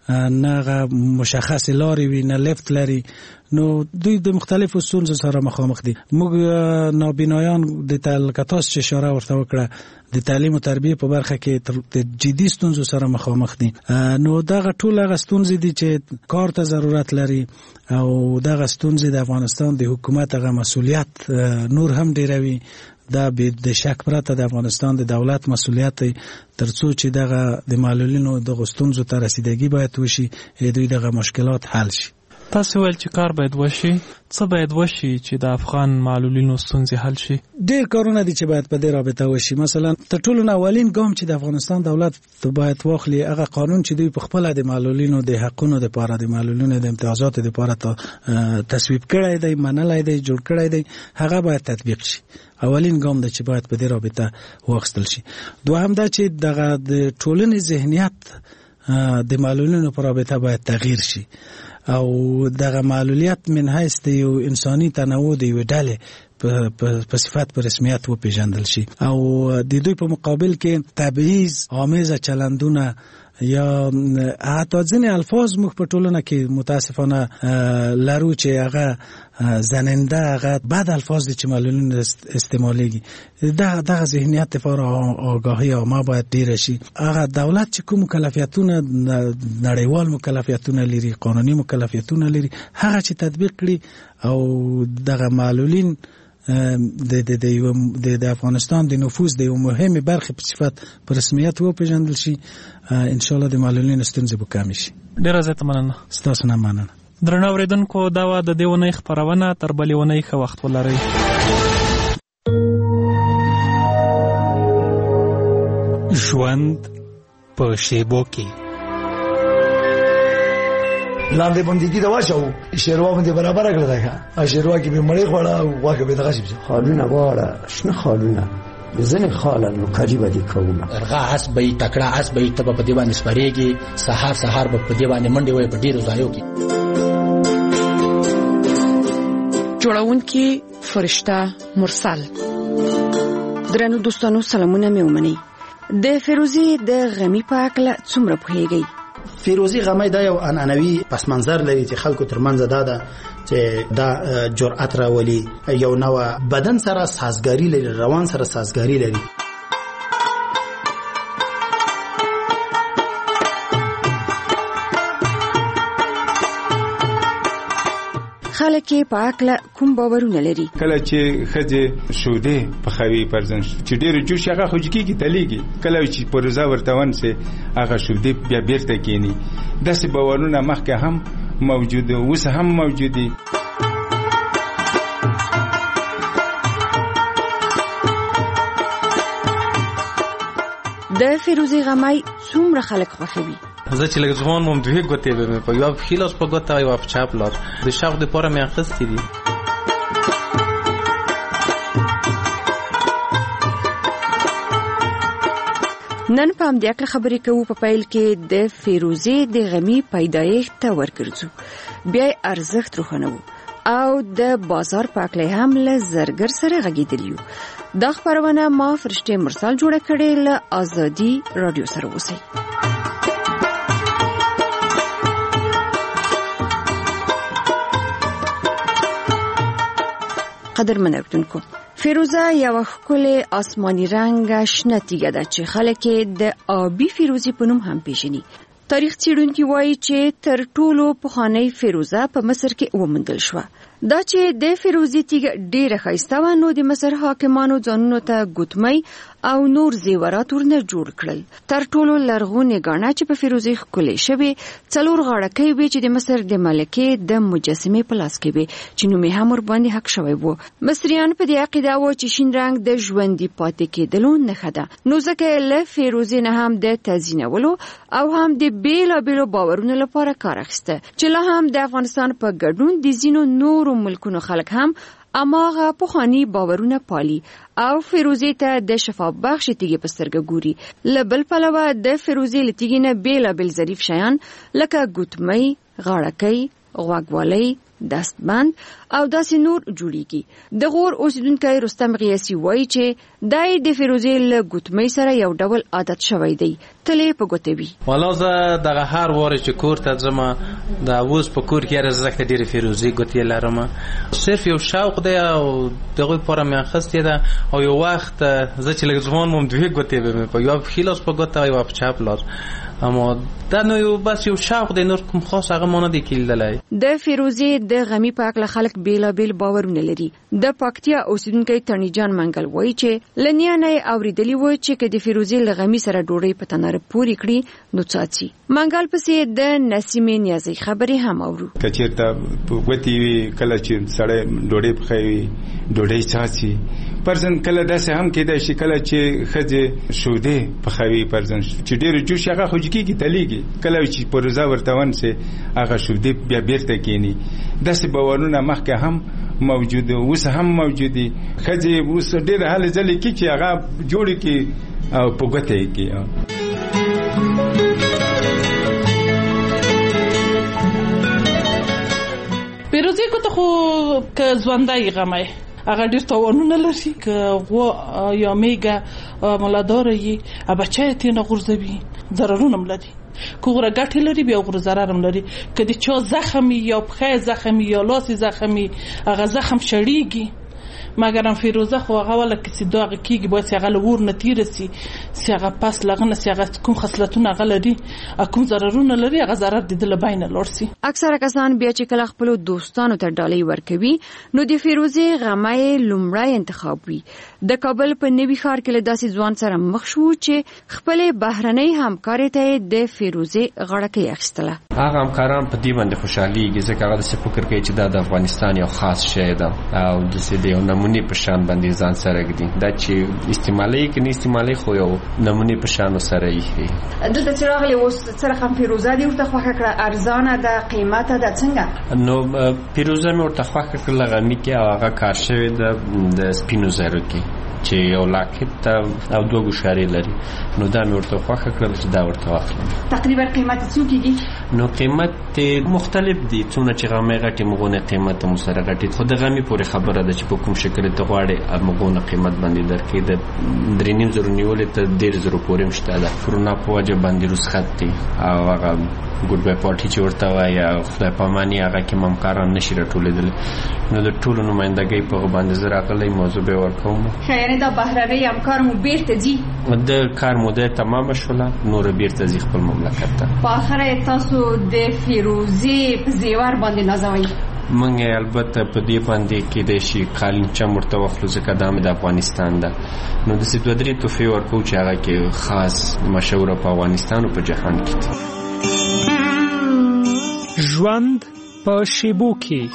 نه مشخص لاري وي نه لفت لري، نو دوی د مختلفو ستونزو سره مخامخ دي. موږ نابینایان د تعلقاتاس چې اشاره ورته وکړه د تعلیم او تربیه په برخه کې د جدي ستونزو سره مخامخ دي. نو دغه ټول هغه ستونزې دي چې کار ته ضرورت لري او دغه ستونزې د افغانستان د حکومت هغه مسؤلیت نور هم ډیروي. دا به د شک پرته د افغانستان د دولت مسؤلیت ترڅو چې دغه د معلولینو د غستونزو ته رسیدګي باید وشي، دوی دغه مشکلات حل شي. تاسو ول چې کار باید وشي، څه باید وشي چې د افغان معلولینو ستونزې حل شي؟ ډېر کارونه دي چې باید په دې رابطه وشي. مثلا تر ټولو اولین ګام چې د افغانستان دولت باید واخلي هغه قانون چې دوی په خپل د معلولینو د حقونو لپاره د معلولینو د امتیازاتو لپاره تصویب کړی دی، منلای دی، جوړ کړی دی، هغه باید تطبیق شي. اولین ګام دی چې باید په دې رابطه واخیستل شي. دوهم دا چې دغه د ټولنې ذهنیت د معلولینو په رابطه باید تغییر شي او دغه معلولیت من حیث د یو انساني تنوع د یو ډلې په صفت په رسمیت و پیژندل شي او د دوی په مقابل کې تبعیض آمیز چلندونه یا حتی ځینې الفاظ موږ په ټولنه کې متاسفانه لرو چې هغه زننده هغه بد الفاظ دي چې معلولین استعمالیږي. دغه دغه ذهنیت لپاره آگاهی عامه باید ډیر شي. هغه دولت چې کوم مکلفیتونه نړیوال مکلفیتونه لري، قانوني مکلفیتونه لري، هغه چې تطبیق کړي او دغه معلولین د د د د افغانستان د نفوذ د یو مهمه برخه په صفت په رسمیت وپېژندل شي، ان شاء الله د معلولینو ستونزې به کمې شي. ډیره زیاته مننه. ستاسو نه مننه. درنو اوریدونکو، دا و د دې اونۍ خپرونه. تر بلې اونۍ ښه وخت ولرئ. ژوند په شیبو کې لاندې باندې کې دا واچو شیروا باندې برابر کړل دا شیروا کې به مړی خوړه او واګه به دغه شي خالونه واړه شنه خالونه ځنه خاله نو کاجی باندې کومه ارغا اس به تکړه اس به ته په دې باندې سپریږي، سحر سحر په دې باندې منډي وای په ډیرو ځایو کې. جوړونکي فرشته مرسل. درنو دوستانو سلامونه مې ومني. د فیروزي د غمی په اړه څومره پوهیږئ؟ فیروزي غمی دا یو عنعنوي پس منظر لري چې خلکو ترمنځ دا ده چې دا جرأت راولي، یو نوع بدن سره سازګاری لري، روان سره سازګاری لري. خلک په عقل کوم باورونه لري؟ کله چې خځه شوده په خوي پرځن چې ډېر جوش هغه خوځکی کی تلیږي، کله چې پرزا ورته ونسه هغه شوده بیا بیرته کینی. داسې باورونه مخکې هم موجود او اوس هم موجودي. د فیروزي غمی څومره خلک خوښوي؟ زه چې لږ ځوان وم دوه ګوتې به مې په یو ښي لاس په ګوته یو په چپ لاس د شوق دپاره مې اخیستې دي. نن په همدې اړه خبرې کوو. په پیل کې د فیروزي د غمی پیدایښت ته ورګرځو، بیا ارزښت روښانوو او د بازار په اړه هم له زرګر سره غږیدلیو. دا خبرونه ما فرشته مرسل جوړه کړې. له آزادي رادیو سره اوسئ. قدرمن اوریدونکو، فیروزه یو ښکلی آسماني رنګ شنه تیږه ده چې خلک د آبي فیروزي په نوم هم پیژني. تاریخ څېړونکي وایي چې تر ټولو پخوانۍ فیروزه په مصر کې وموندل شوه. دا چې د فیروزي تیږه ډیره ښایسته وه، نو د مصر حاکمانو ځانونو ته ګوتمۍ او نور زیورات ورنه جوړ کړل. تر ټولو لرغونې ګاڼه چې په فیروزي ښکلې شوې څلور غاړکۍ وې چې د مصر د ملکې د مجسمې په لاس کې وې چې نوم یې هم ورباندې حق شوی و. مصریان په دې عقیده وو چې شین رنګ د ژوندي پاتې کېدلو نښه ده، نو ځکه یې له فیروزي نه هم د تزیینولو او هم د بیلابیلو باورونو لپاره کار اخیسته چې لا هم د افغانستان په ګډون د ځینو نورو ملکونو خلک هم اماغه پخوانی باورونه پالي او فیروزي ته د شفا بخش تیږي په سترګه ګوري. له بل پلوه د فیروزي لتیږي نه بیلابیل ظریف شیان لکه ګوتمۍ، غاړکۍ، غوږوالۍ، دستبند او داسې نور جوړیږي. د غور اوسیدونکی رستم غیاثي وایي چې دای د فیروزي له ګوتمۍ سره یو ډول عادت شوی دی، تلې په ګوتې وي. والا زه دغه هر واره چې کور ته ځم د اوس په کور کې رزق ډېر فیروزي ګوتې لرم، صرف یو شوق دی او دغه لپاره مې اخیستې ده. او یو وخت زه چې لږ ځوان وم دوه ګوتې به مې په یو ښي لاس په ګوته یو په چپ لاس، اما دا نو یو بس یو شوق دی، نور کوم خاص هغه مونږ دی کېدلای. د فیروزي د غمی په اړه خلک بیلابیل باورونه لري. د پکتیا اوسیدونکی تڼي جان منګل وایي چې لنیا نه اوریدلی و چې د فیروزي له غمی سره ډوډۍ په تنار پوري کړي نو څاڅي. منګل پسې د نسیمې نیازي خبرې هم اورو. کچیرته وتی وی کله چې سړی ډوډۍ پخوي ډوډۍ څاڅي. پرځن کله داسې هم کېدای شي کله چې خځه شوده پخوي پرځن چې ډېر جوش هغه خوځکی کی تلیږي، کله چې پرزا ورته ونسه هغه شوده بیا بیرته کینی. داسې باورونه مخکې هم موجود او اوس هم موجودي. خځه اوس ډېر حال ځلې کې چې هغه جوړ کی او پوګته کی. فیروزي کو ته خو که ژوندۍ غمه هغه ډیر توانونه لري، که غوا یا میګه مولادار یي بچای ته نه غورځوي، ضررونه ملدي. که غره ګټه لري بیا غره ضرر هم لري. که د چا زخم یا پخې زخم یا لاس زخم هغه زخم شړیږي مګر فیروزه خو هغه ولا کې دوغه کیږي باید هغه لور نه تیر سي چې هغه پاس لغنه سي هغه کوم خصلتونه غلري کوم ضررونه لري هغه ضرر د دل باینه لور سي. اکثره کسان بیا چې کله خپل دوستانو ته ډالۍ ورکوي نو د فیروزه غمای لومړی انتخاب وي. د کابل په نوي ښار کې له داسې ځوان سره مخ شو چې خپل بهرنۍ همکاري ته د فیروزه غړکه اخیستله. هغه همکاران په دې باندې خوشحاليږي ځکه هغه د فکر کوي چې دا د افغانستان یو خاص شی ده او د سې یو نمونې په شان باندې ځان سره ګدي دا چې استعمالي کې نه استعمالي خو یو نمونې په شان سره یې. دلته چې راغلی اوس سره هم فیروزه دی ورته خوښه کړه ارزانه ده قیمته ده څنګه؟ نو فیروزه مې ورته خوښه کړه غمی کې او هغه کار شوی د سپینو زرو کې چې یو لاکت او دوه ګوشاري لري نو دا مې ورته خوښه کړل چې دا ورته واخلم. تقریبا قیمت څو کېږي؟ نو قیمت مختلف دي څونه چې غمی غټي مغونه قیمت مو سره غټي خو د غمی پورې خبره ده چې په کوم شکل ته غواړي مغونه قیمت باندې درکې د درې نیم زرو نیولې ته ډېر زرو پورې مشته ده. کرونا په وجه باندې رسخت دي او هغه ګډ بای پارټي چې ورته وایي او خدای پاماني هغه کې ممکاران نشي راټولېدل نو د ټولو نمائندګۍ په باندې زه راغلی موضوع به ورکوم. خیر دا بهرنۍ همکار مو بیرته ځي د کار موده تمامه شوله نور بیرته ځي خپل مملکت ته. په اخره تاسو د فیروزې په زیور باندې نازوي؟ منګه البته په دې باندې کې د شي قالین چم ورته وخلو ځکه دا د افغانستان ده نو د سې دوه درې توفي ورکو چې هغه کې خاص مشهور په افغانستان او په جهان کې. ژوند په شیبو کې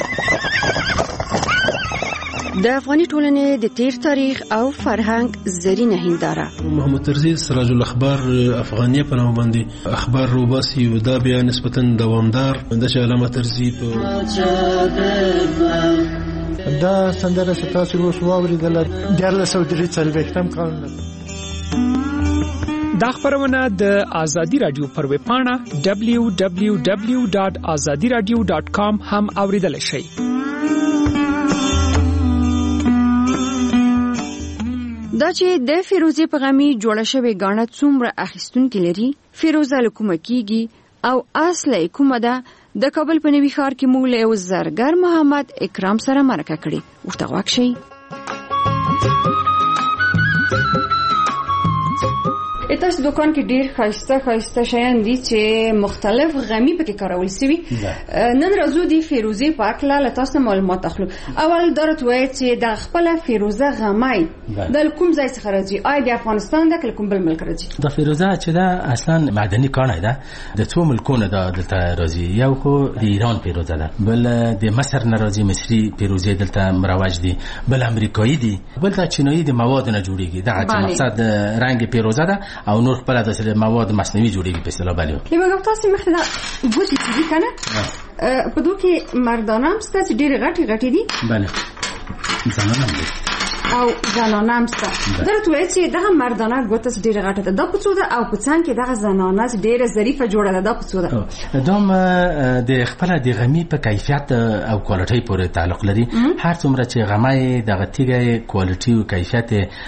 د افغاني ټولنې د تیر تاریخ او فرهنګ زرینه هنداره. محمد طرزي سراج الاخبار افغانیه په نوم باندې اخبار روباسي او دا بیا نسبتا دوامدار د علامه طرزي په دا سندره چې تاسو اوس واوریدل د سو درې څلوېښتم کال دا خبرونه د آزادی رادیو پر ویب پاڼه دبلیو دبلیو دبلیو ډاټ آزادي رادیو ډاټ کام هم اوریدل شئ. دا چې د فیروزې په غمی جوړه شوې غاڼه څومره اخیستونکي لري فیروزه له کومه کیږي او اصله کومه ده د کابل په نوي ښار کې موږ له زرګر محمد اکرام سره مرکه کړې ورته غواړم شي. تاسو دکان کې ډیر خاصه خاصه شیان دي چې مختلف غمی پکې کارول شوی. نن راځو دی فیروزې په اړه له تاسو معلومات اخلو. اول درته وایي چې د خپل فیروزه غمی د کوم ځای څخه راځي؟ آیا د افغانستان د کوم بل ملک راځي؟ د فیروزه چې دا اصلا معدني کانه ده د څو ملکونو د دلته راځي. یو خو د ایران فیروزه ده بل د مصر نه راځي مصري فیروزه دلته مروج دي بل امریکایي دي بل د چینایي د مواد نه جوړیږي. دا چې مقصد رنگ فیروزه ده او نور خپل د مواد مصنوعي جوړیږي په اصطلاح باندې. لکه تاسو مخته دا ګوتې دي کنه په دوه کې مردانه هم ستاسو ډېر غټي غټي دي. بله زنانه هم دي او زنانه هم ستاسو درته وایي چې دغه مردانه ګوتې ډېر غټه ده دا په څو ده او په څنګ کې دغه زنانه ډېر ظریفه جوړه ده دا په څو ده؟ دوم د خپل د غمی په کیفیت او کوالټي پورې تعلق لري. هر څومره چې غمی دغه تیګه کوالټي او کیفیت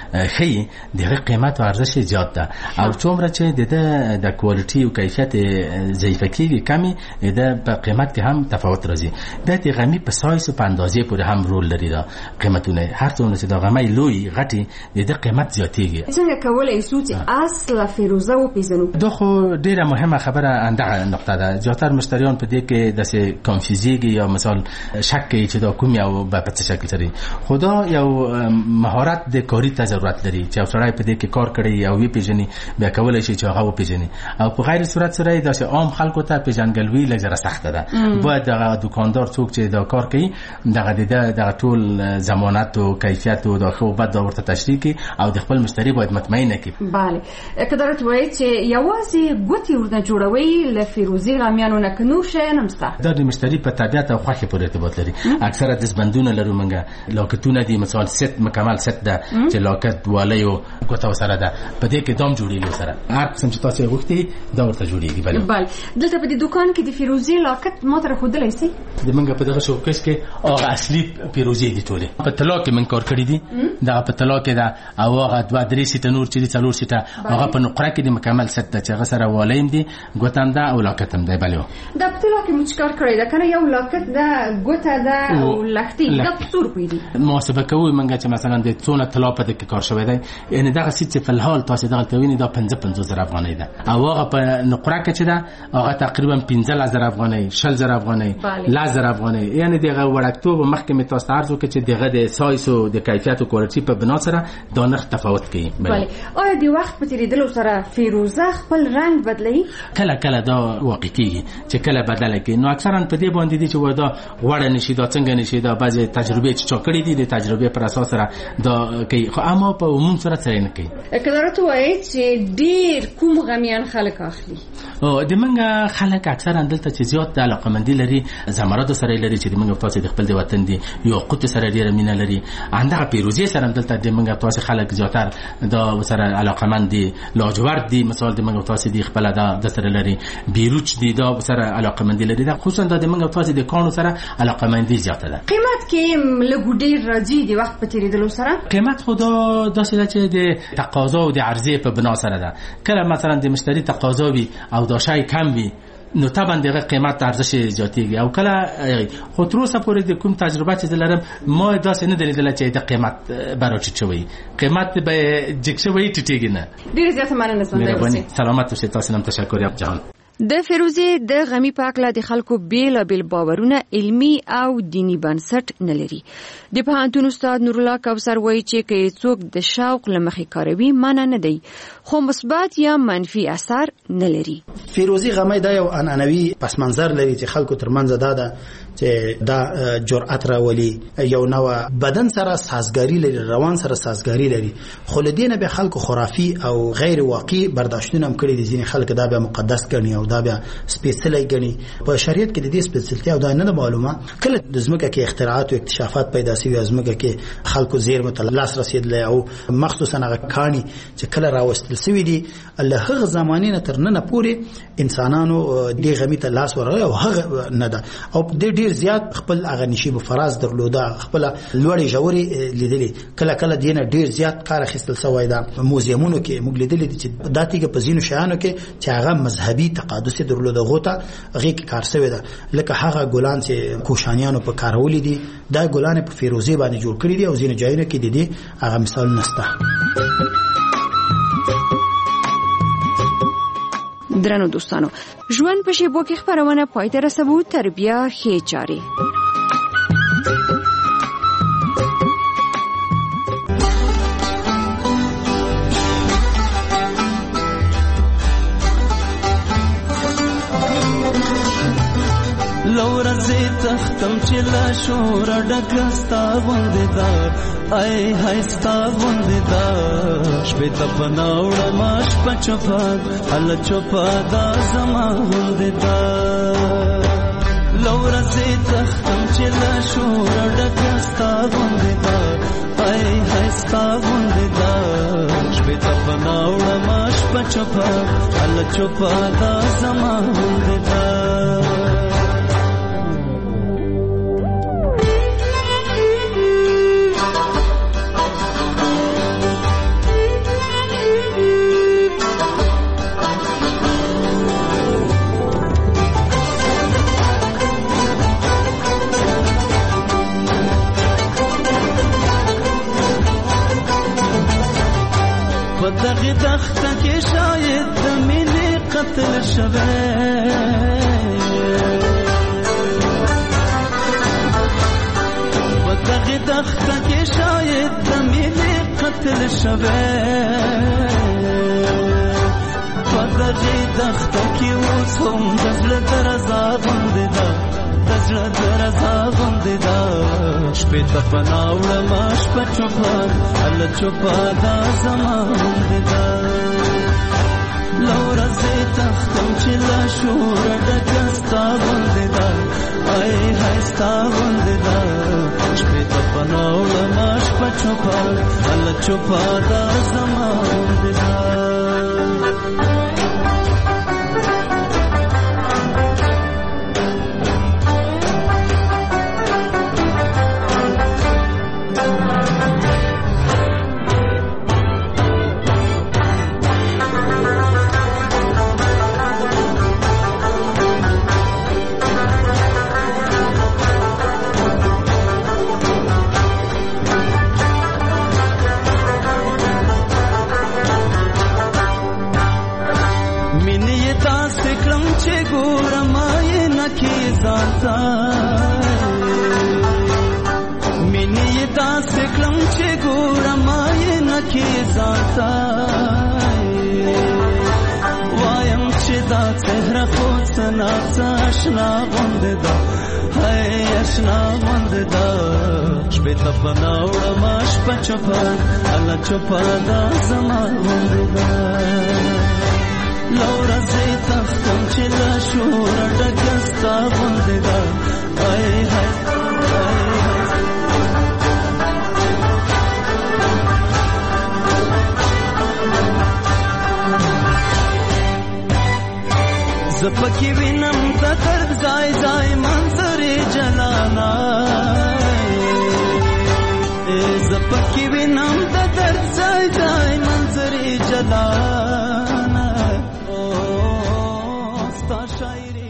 خي دغه قیمت او ارزښت زیات ده او څومره چې د د کوالټي او کیفیت ضعیفه کیږي کمی د په قیمت کې هم تفاوت راځي. د غمی په سایز او په اندازې پورې هم رول لري دا قیمتونه. هر څومره چې د غمی لوی غټي د قیمت زیاتېږي. څنګه کولای شو چې اصل فیروزه وپیژنو؟ دا خو ډیره مهمه خبره اندغه نقطه ده. زیاتره مشتریان په دې کې د کنفیوزیږي یا مثال شک کوي چې دا کوم یو په څه شکل لري. خدا یو مهارت د کاری ته ضرورت لري چې سړی په دې کې کار کړي او وی پیژني بیا کولای شي چې هغه وپیژني او په غیر صورت سره د عام خلکو ته پیژنګلوي لږه سخته ده. باید د دکاندار څوک چې دا کار کوي دغه د ټول ضمانت او کیفیت او د خو بعد دا ورته تشریح کی او د خپل مشتری باید مطمئنه کی. bale کدارت وایي چې یوازې ګوتې ورته جوړوي ل فیروزي غامیانو نه کنو شي نمسته. دا د مشتری په طبيعت او خوښه پورې ارتباط لري. اکثره د زبندونه لرو منګه لاکتونه دي مثال ست مکمل ست ده چې لاکت والیو ګوتو سره ده په دې کې دام جوړیږي سره هر قسم چې تاسو غوښتي دا ورته جوړیږي. bale bale دلته په دې دکان کې د فیروزي لاکت ماته خودلای سي د منګه په دغه شوکیس کې او اصلي فیروزي دي ټوله په طلا کې من کار کړی دي دا په تلو کې دا او هغه دوه درې سیټه نور چې څلور سیټه هغه په نقره کې د مکمل ست چې هغه سره والیم دي ګوتم دا او لاکتم دی بلو دا په تلو کې مچکار کړی دا کنه یو لاکت دا ګوته دا او لختي دا پتور پیدي محاسبه کوي منګه چې مثلا د څونه تلو په دې کې کار شوی دی یعنی دا سیټ په الحال تاسو دا کوي دا پنځه پنځه زره افغانۍ ده او هغه په نقره کې چې دا هغه تقریبا پنځه زره افغانۍ شل زره افغانۍ لازر افغانۍ یعنی دغه وړکتوب محکمه تاسو ارزو کې چې دغه د سایز او د کیفیت او کوالټي په بنا سره دا نرخ تفاوت کوي. بله آیا د وخت په تیریدلو سره فیروزه خپل رنگ بدلوي؟ کله کله دا واقع کیږي چې کله بدله کوي نو اکثرا په دې باندې دي چې ودا وړه نشي دا څنګه نشي دا بعضی تجربه چې چاکړې دي د تجربه پر اساس سره دا کوي خو اما په عموم سره څه نه کوي. کله وایي چې ډیر کوم غمیان خلک اخلي او د منګه خلک اکثرا دلته چې زیات د علاقمندي لري زمرد سره لري چې د منګه تاسو د خپل د وطن دي یو قوت سره ډیره مینه لري انده پیروزي سره دلته د منګه تاسو خلک زیاتر دا سره علاقمند دي لاجورد دي مثال د منګه تاسو د خپل د سره لري بیروچ دي دا سره علاقمندي لري دا خصوصا د منګه تاسو د کانو سره علاقمندي زیاته ده. قیمت کې لګوډیر راځي د وخت په تیریدلو سره قیمت خدا داسې چې د تقاضا او د عرضه په بنا سره ده کله مثلا د مشتری تقاضا وي او دا شای کم وي نو طبعا دغه قیمت ارزش زیاتیږي او کله خو تر اوسه پورې د کوم تجربه چې دلرم ما داسې نه دلیدل چې د قیمت براچ چوي قیمت به جکشوي ټیټیږي نه. ډیر زیات مننه سندره سلامت اوسئ تاسو نن تشکر یا جهان. د فیروزه د غمی پاکله د خلکو بیل بیل باورونه علمی او دینی بنسټ نه لري. د پوهنتون استاد نور الله کوثر وایي چې کې څوک د شوق لمخې کاروي معنی نه دی خو مثبت یا منفي اثر نه لري. فیروزه غمی دا یو انانوي پس منظر لري چې خلکو ترمنځ دا ده چې دا جرأت راولي یو نو بدن سره سازګاری لري روان سره سازګاری لري خو لدینه به خلکو خرافي او غیر واقعي برداشتونه هم کړی دي ځینې خلک دا به مقدس ګڼي او دا بیا سپیشلی ګڼي. په شریعت کې د دې سپیشلتیا او دا نه معلومه کله د زمکه کې اختراعات او اکتشافات پیدا شوي ازمکه کې خلکو زیرمه تلاس رسیدل او مخصوصا هغه کانی چې کله راوستل شوی دي الله هغه زمانه نه تر نن پورې انسانانو د غمی تلاس ورغی او هغه نه ده او د ډیر زیات خپل هغه نشیب فراز درلوده خپل لوړی جوړی لیدلې کله کله دینه ډیر زیات کار اخیستل شوی ده موزیمونو کې موږ لیدلې چې داتیګه په زینو شیانو کې چې هغه مذهبي تقدس درلوده غوته هغه کې کار شوی ده لکه هغه ګلان چې کوشانیانو په کارولې دي دا ګلان په فیروزه باندې جوړ کړی دي او زینو ځایونه کې دي هغه مثال نسته. درنو دوستانو ژوند په شیبو کې خبرونه پای ته رسوو تر بیا ښې چارې. لورځي تختم چې لا شور ډګستا غوندې دا آی هاي ستا غوندې دا شپې ته بناوړ ماش پچپا ال چپا دا زما غوندې دا لورځي تختم چې لا شور ډګستا غوندې دا آی هاي ستا غوندې دا شپې ته بناوړ ماش پچپا ال چپا دا زما غوندې دا دغه دخته کې شاید د مینې قتل شوه په دغه دخته کې شاید د مینې قتل شوه په دغه دخته کې اوس هم د زړه درزا غوندې ده د زړه درزا غوندې ده شپې ته پناوړه ما شپه چوپه هله چوپه دا زما غوندې ده لورځې تختم چې لا شوره ډکه ستا غوندې ده آی هاي ستا غوندې ده شپې ته پناوړه ما شپه چوپه هله چوپه دا زما غوندې ده ځانته مینې یې داسې کړم چې ګورم یې نه کې ځانته وایم چې دا څهره خو څه ناڅه اشنا غوندې ده هی اشنا غوندې ده شپې ته پناه وړمه شپه چوپه الله چوپه دا زما غوندې ده له ورځې تښتم چې له شوره ډکه ستا غوندې ده هی هی زه پکې وینم د درد ځای ځای منظرې جلانا زه پکې وینم د درد ځای ځای منظرې جلانا